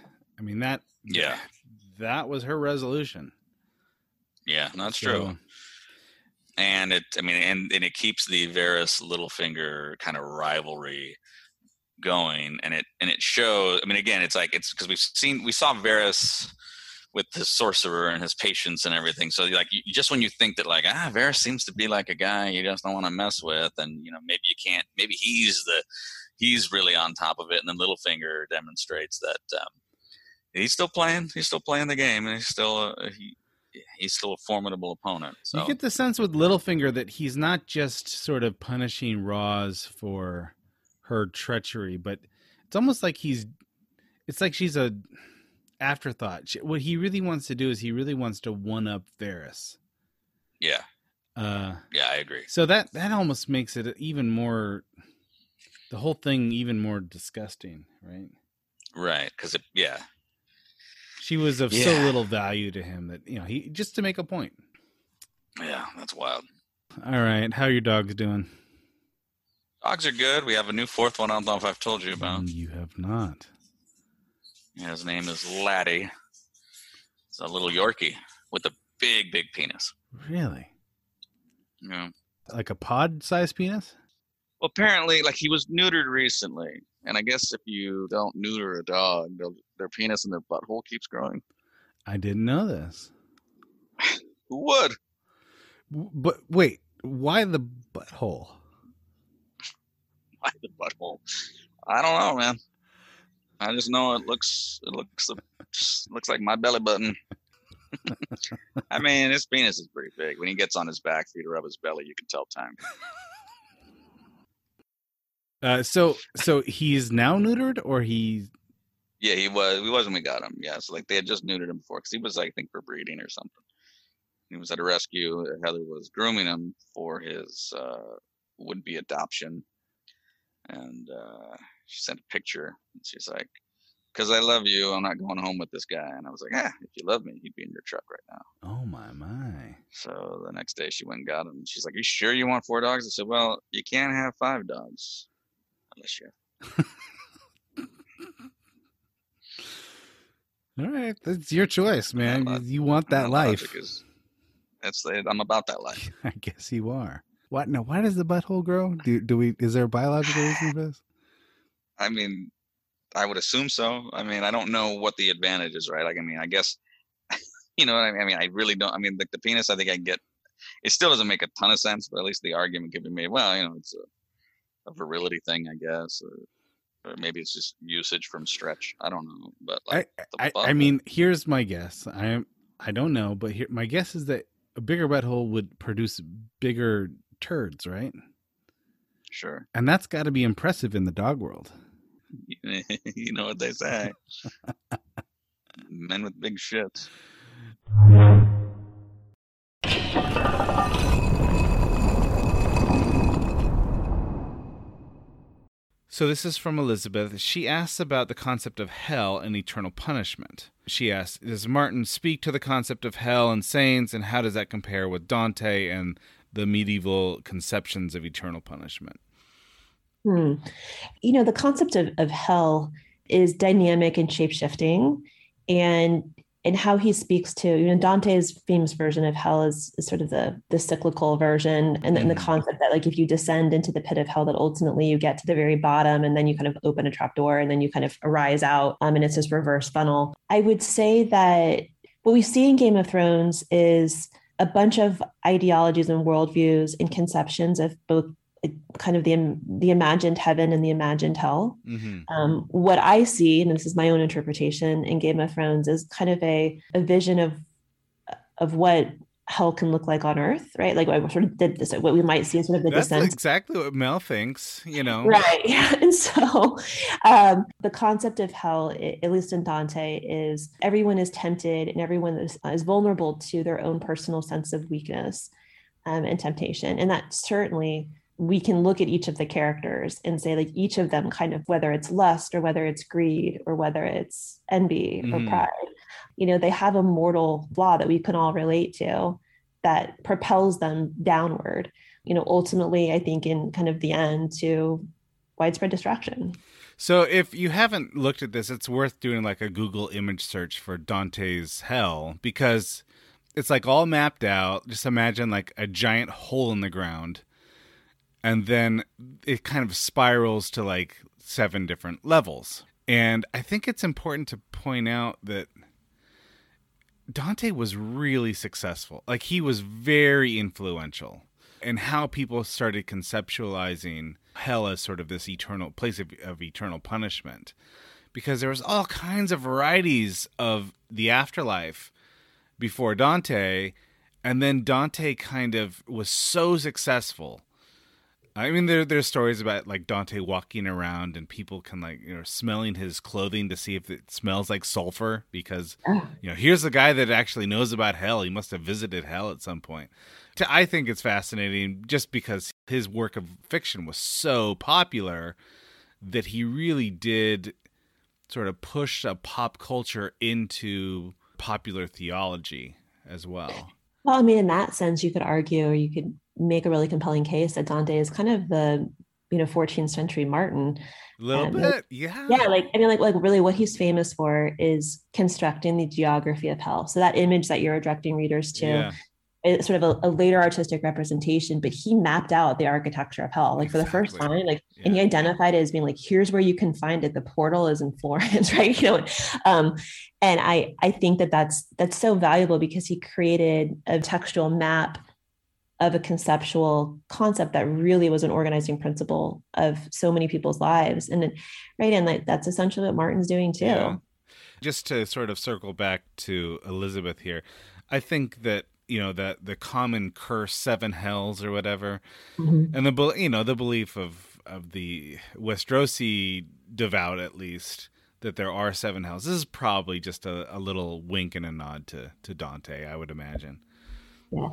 that was her resolution. Yeah, that's true. And it keeps the Varys Littlefinger kind of rivalry going, and it shows. Again, it's because we saw Varys with his sorcerer and his patience and everything. So like, just when you think that like, Varys seems to be like a guy you just don't want to mess with, and maybe he's really on top of it, and then Littlefinger demonstrates that he's still playing the game, and he's still a formidable opponent. So you get the sense with Littlefinger that he's not just sort of punishing Ros for her treachery, but it's almost like she's a afterthought. What he really wants to do is he really wants to one up Varys. Yeah. I agree. So that almost makes it even more, the whole thing even more disgusting, right? Right, because she was of so little value to him that he just to make a point. Yeah, that's wild. All right, how are your dogs doing? Dogs are good. We have a new fourth one. I don't know if I've told you about. You have not. Yeah, his name is Laddie. It's a little Yorkie with a big, big penis. Really? Yeah. Like a pod-sized penis? Well, apparently, like he was neutered recently, and I guess if you don't neuter a dog, their penis and their butthole keeps growing. I didn't know this. Who would? But wait, why the butthole? Why the butthole? I don't know, man. I just know it looks like my belly button. His penis is pretty big. When he gets on his back for you to rub his belly, you can tell time. So he's now neutered, or he? Yeah, he was. He was when we got him. Yeah, so like they had just neutered him before because he was, I think, for breeding or something. He was at a rescue. Heather was grooming him for his would-be adoption, and she sent a picture. And she's like, "Because I love you, I'm not going home with this guy." And I was like, if you love me, he'd be in your truck right now. Oh my! So the next day she went and got him. And she's like, "Are you sure you want 4 dogs?" I said, "Well, you can't have 5 dogs unless you." All right, that's your choice, man. You want that life. I'm about that life. I guess you are. What? No. Why does the butthole grow? Is there a biological reason for this? I I would assume so. I don't know what the advantage is, right? I guess You know, I mean, I really don't. I mean, the penis, I think I get. It still doesn't make a ton of sense, but at least the argument can be made. Well, you know, it's a virility thing, I guess, or maybe it's just usage from stretch. I don't know, but like I mean, here's my guess. I don't know, but my guess is that a bigger butthole would produce bigger turds, right? Sure. And that's got to be impressive in the dog world. You know what they say. Men with big shits. So this is from Elizabeth. She asks about the concept of hell and eternal punishment. She asks, does Martin speak to the concept of hell and saints, and how does that compare with Dante and the medieval conceptions of eternal punishment? You know, the concept of hell is dynamic and shape-shifting, and how he speaks to, you know, Dante's famous version of hell is sort of the cyclical version, and then the concept that, like, if you descend into the pit of hell, that ultimately you get to the very bottom, and then you kind of open a trap door, and then you kind of arise out, and it's this reverse funnel. I would say that what we see in Game of Thrones is a bunch of ideologies and worldviews and conceptions of both kind of the imagined heaven and the imagined hell. What I see, and this is my own interpretation in Game of Thrones, is kind of a vision of what hell can look like on Earth, right? Like I sort of did this, what we might see in sort of the descent. That's exactly what Mel thinks, you know. Right. Yeah. And so the concept of hell, at least in Dante, is everyone is tempted and everyone is vulnerable to their own personal sense of weakness and temptation. And that certainly, we can look at each of the characters and say, like, each of them kind of, whether it's lust or whether it's greed or whether it's envy or pride, you know, they have a mortal flaw that we can all relate to that propels them downward, you know, ultimately, I think, in kind of the end, to widespread destruction. So if you haven't looked at this, it's worth doing like a Google image search for Dante's hell, because it's like all mapped out. Just imagine like a giant hole in the ground. And then it kind of spirals to like 7 different levels. And I think it's important to point out that Dante was really successful. Like, he was very influential in how people started conceptualizing hell as sort of this eternal place of eternal punishment. Because there was all kinds of varieties of the afterlife before Dante. And then Dante kind of was so successul. I mean, there's stories about like Dante walking around and people can, like, you know, smelling his clothing to see if it smells like sulfur, because, you know, here's the guy that actually knows about hell. He must have visited hell at some point. I think it's fascinating just because his work of fiction was so popular that he really did sort of push a pop culture into popular theology as well. Well, I mean, in that sense, you could argue, or you could make a really compelling case that Dante is kind of the, you know, 14th century Martin. A little bit, yeah. Yeah, like, I mean, like really what he's famous for is constructing the geography of hell. So that image that you're directing readers to is sort of a later artistic representation, but he mapped out the architecture of hell, like for the first time, like, and he identified it as being like, here's where you can find it. The portal is in Florence, right? You know, and I think that's so valuable because he created a textual map of a conceptual concept that really was an organizing principle of so many people's lives. And then, right. And like, that's essentially what Martin's doing too. Yeah. Just to sort of circle back to Elizabeth here, I think that, you know, that the common curse, 7 hells or whatever, and the belief of the Westerosi devout, at least, that there are 7 hells. This is probably just a little wink and a nod to Dante, I would imagine. Yeah.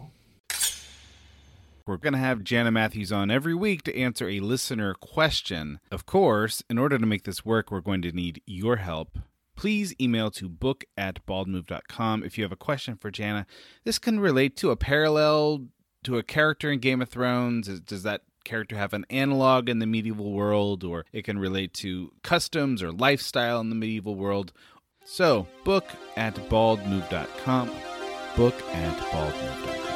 We're going to have Jana Matthews on every week to answer a listener question. Of course, in order to make this work, we're going to need your help. Please email to book@baldmove.com if you have a question for Jana. This can relate to a parallel to a character in Game of Thrones. Does that character have an analog in the medieval world? Or it can relate to customs or lifestyle in the medieval world. So, book@baldmove.com. Book@baldmove.com.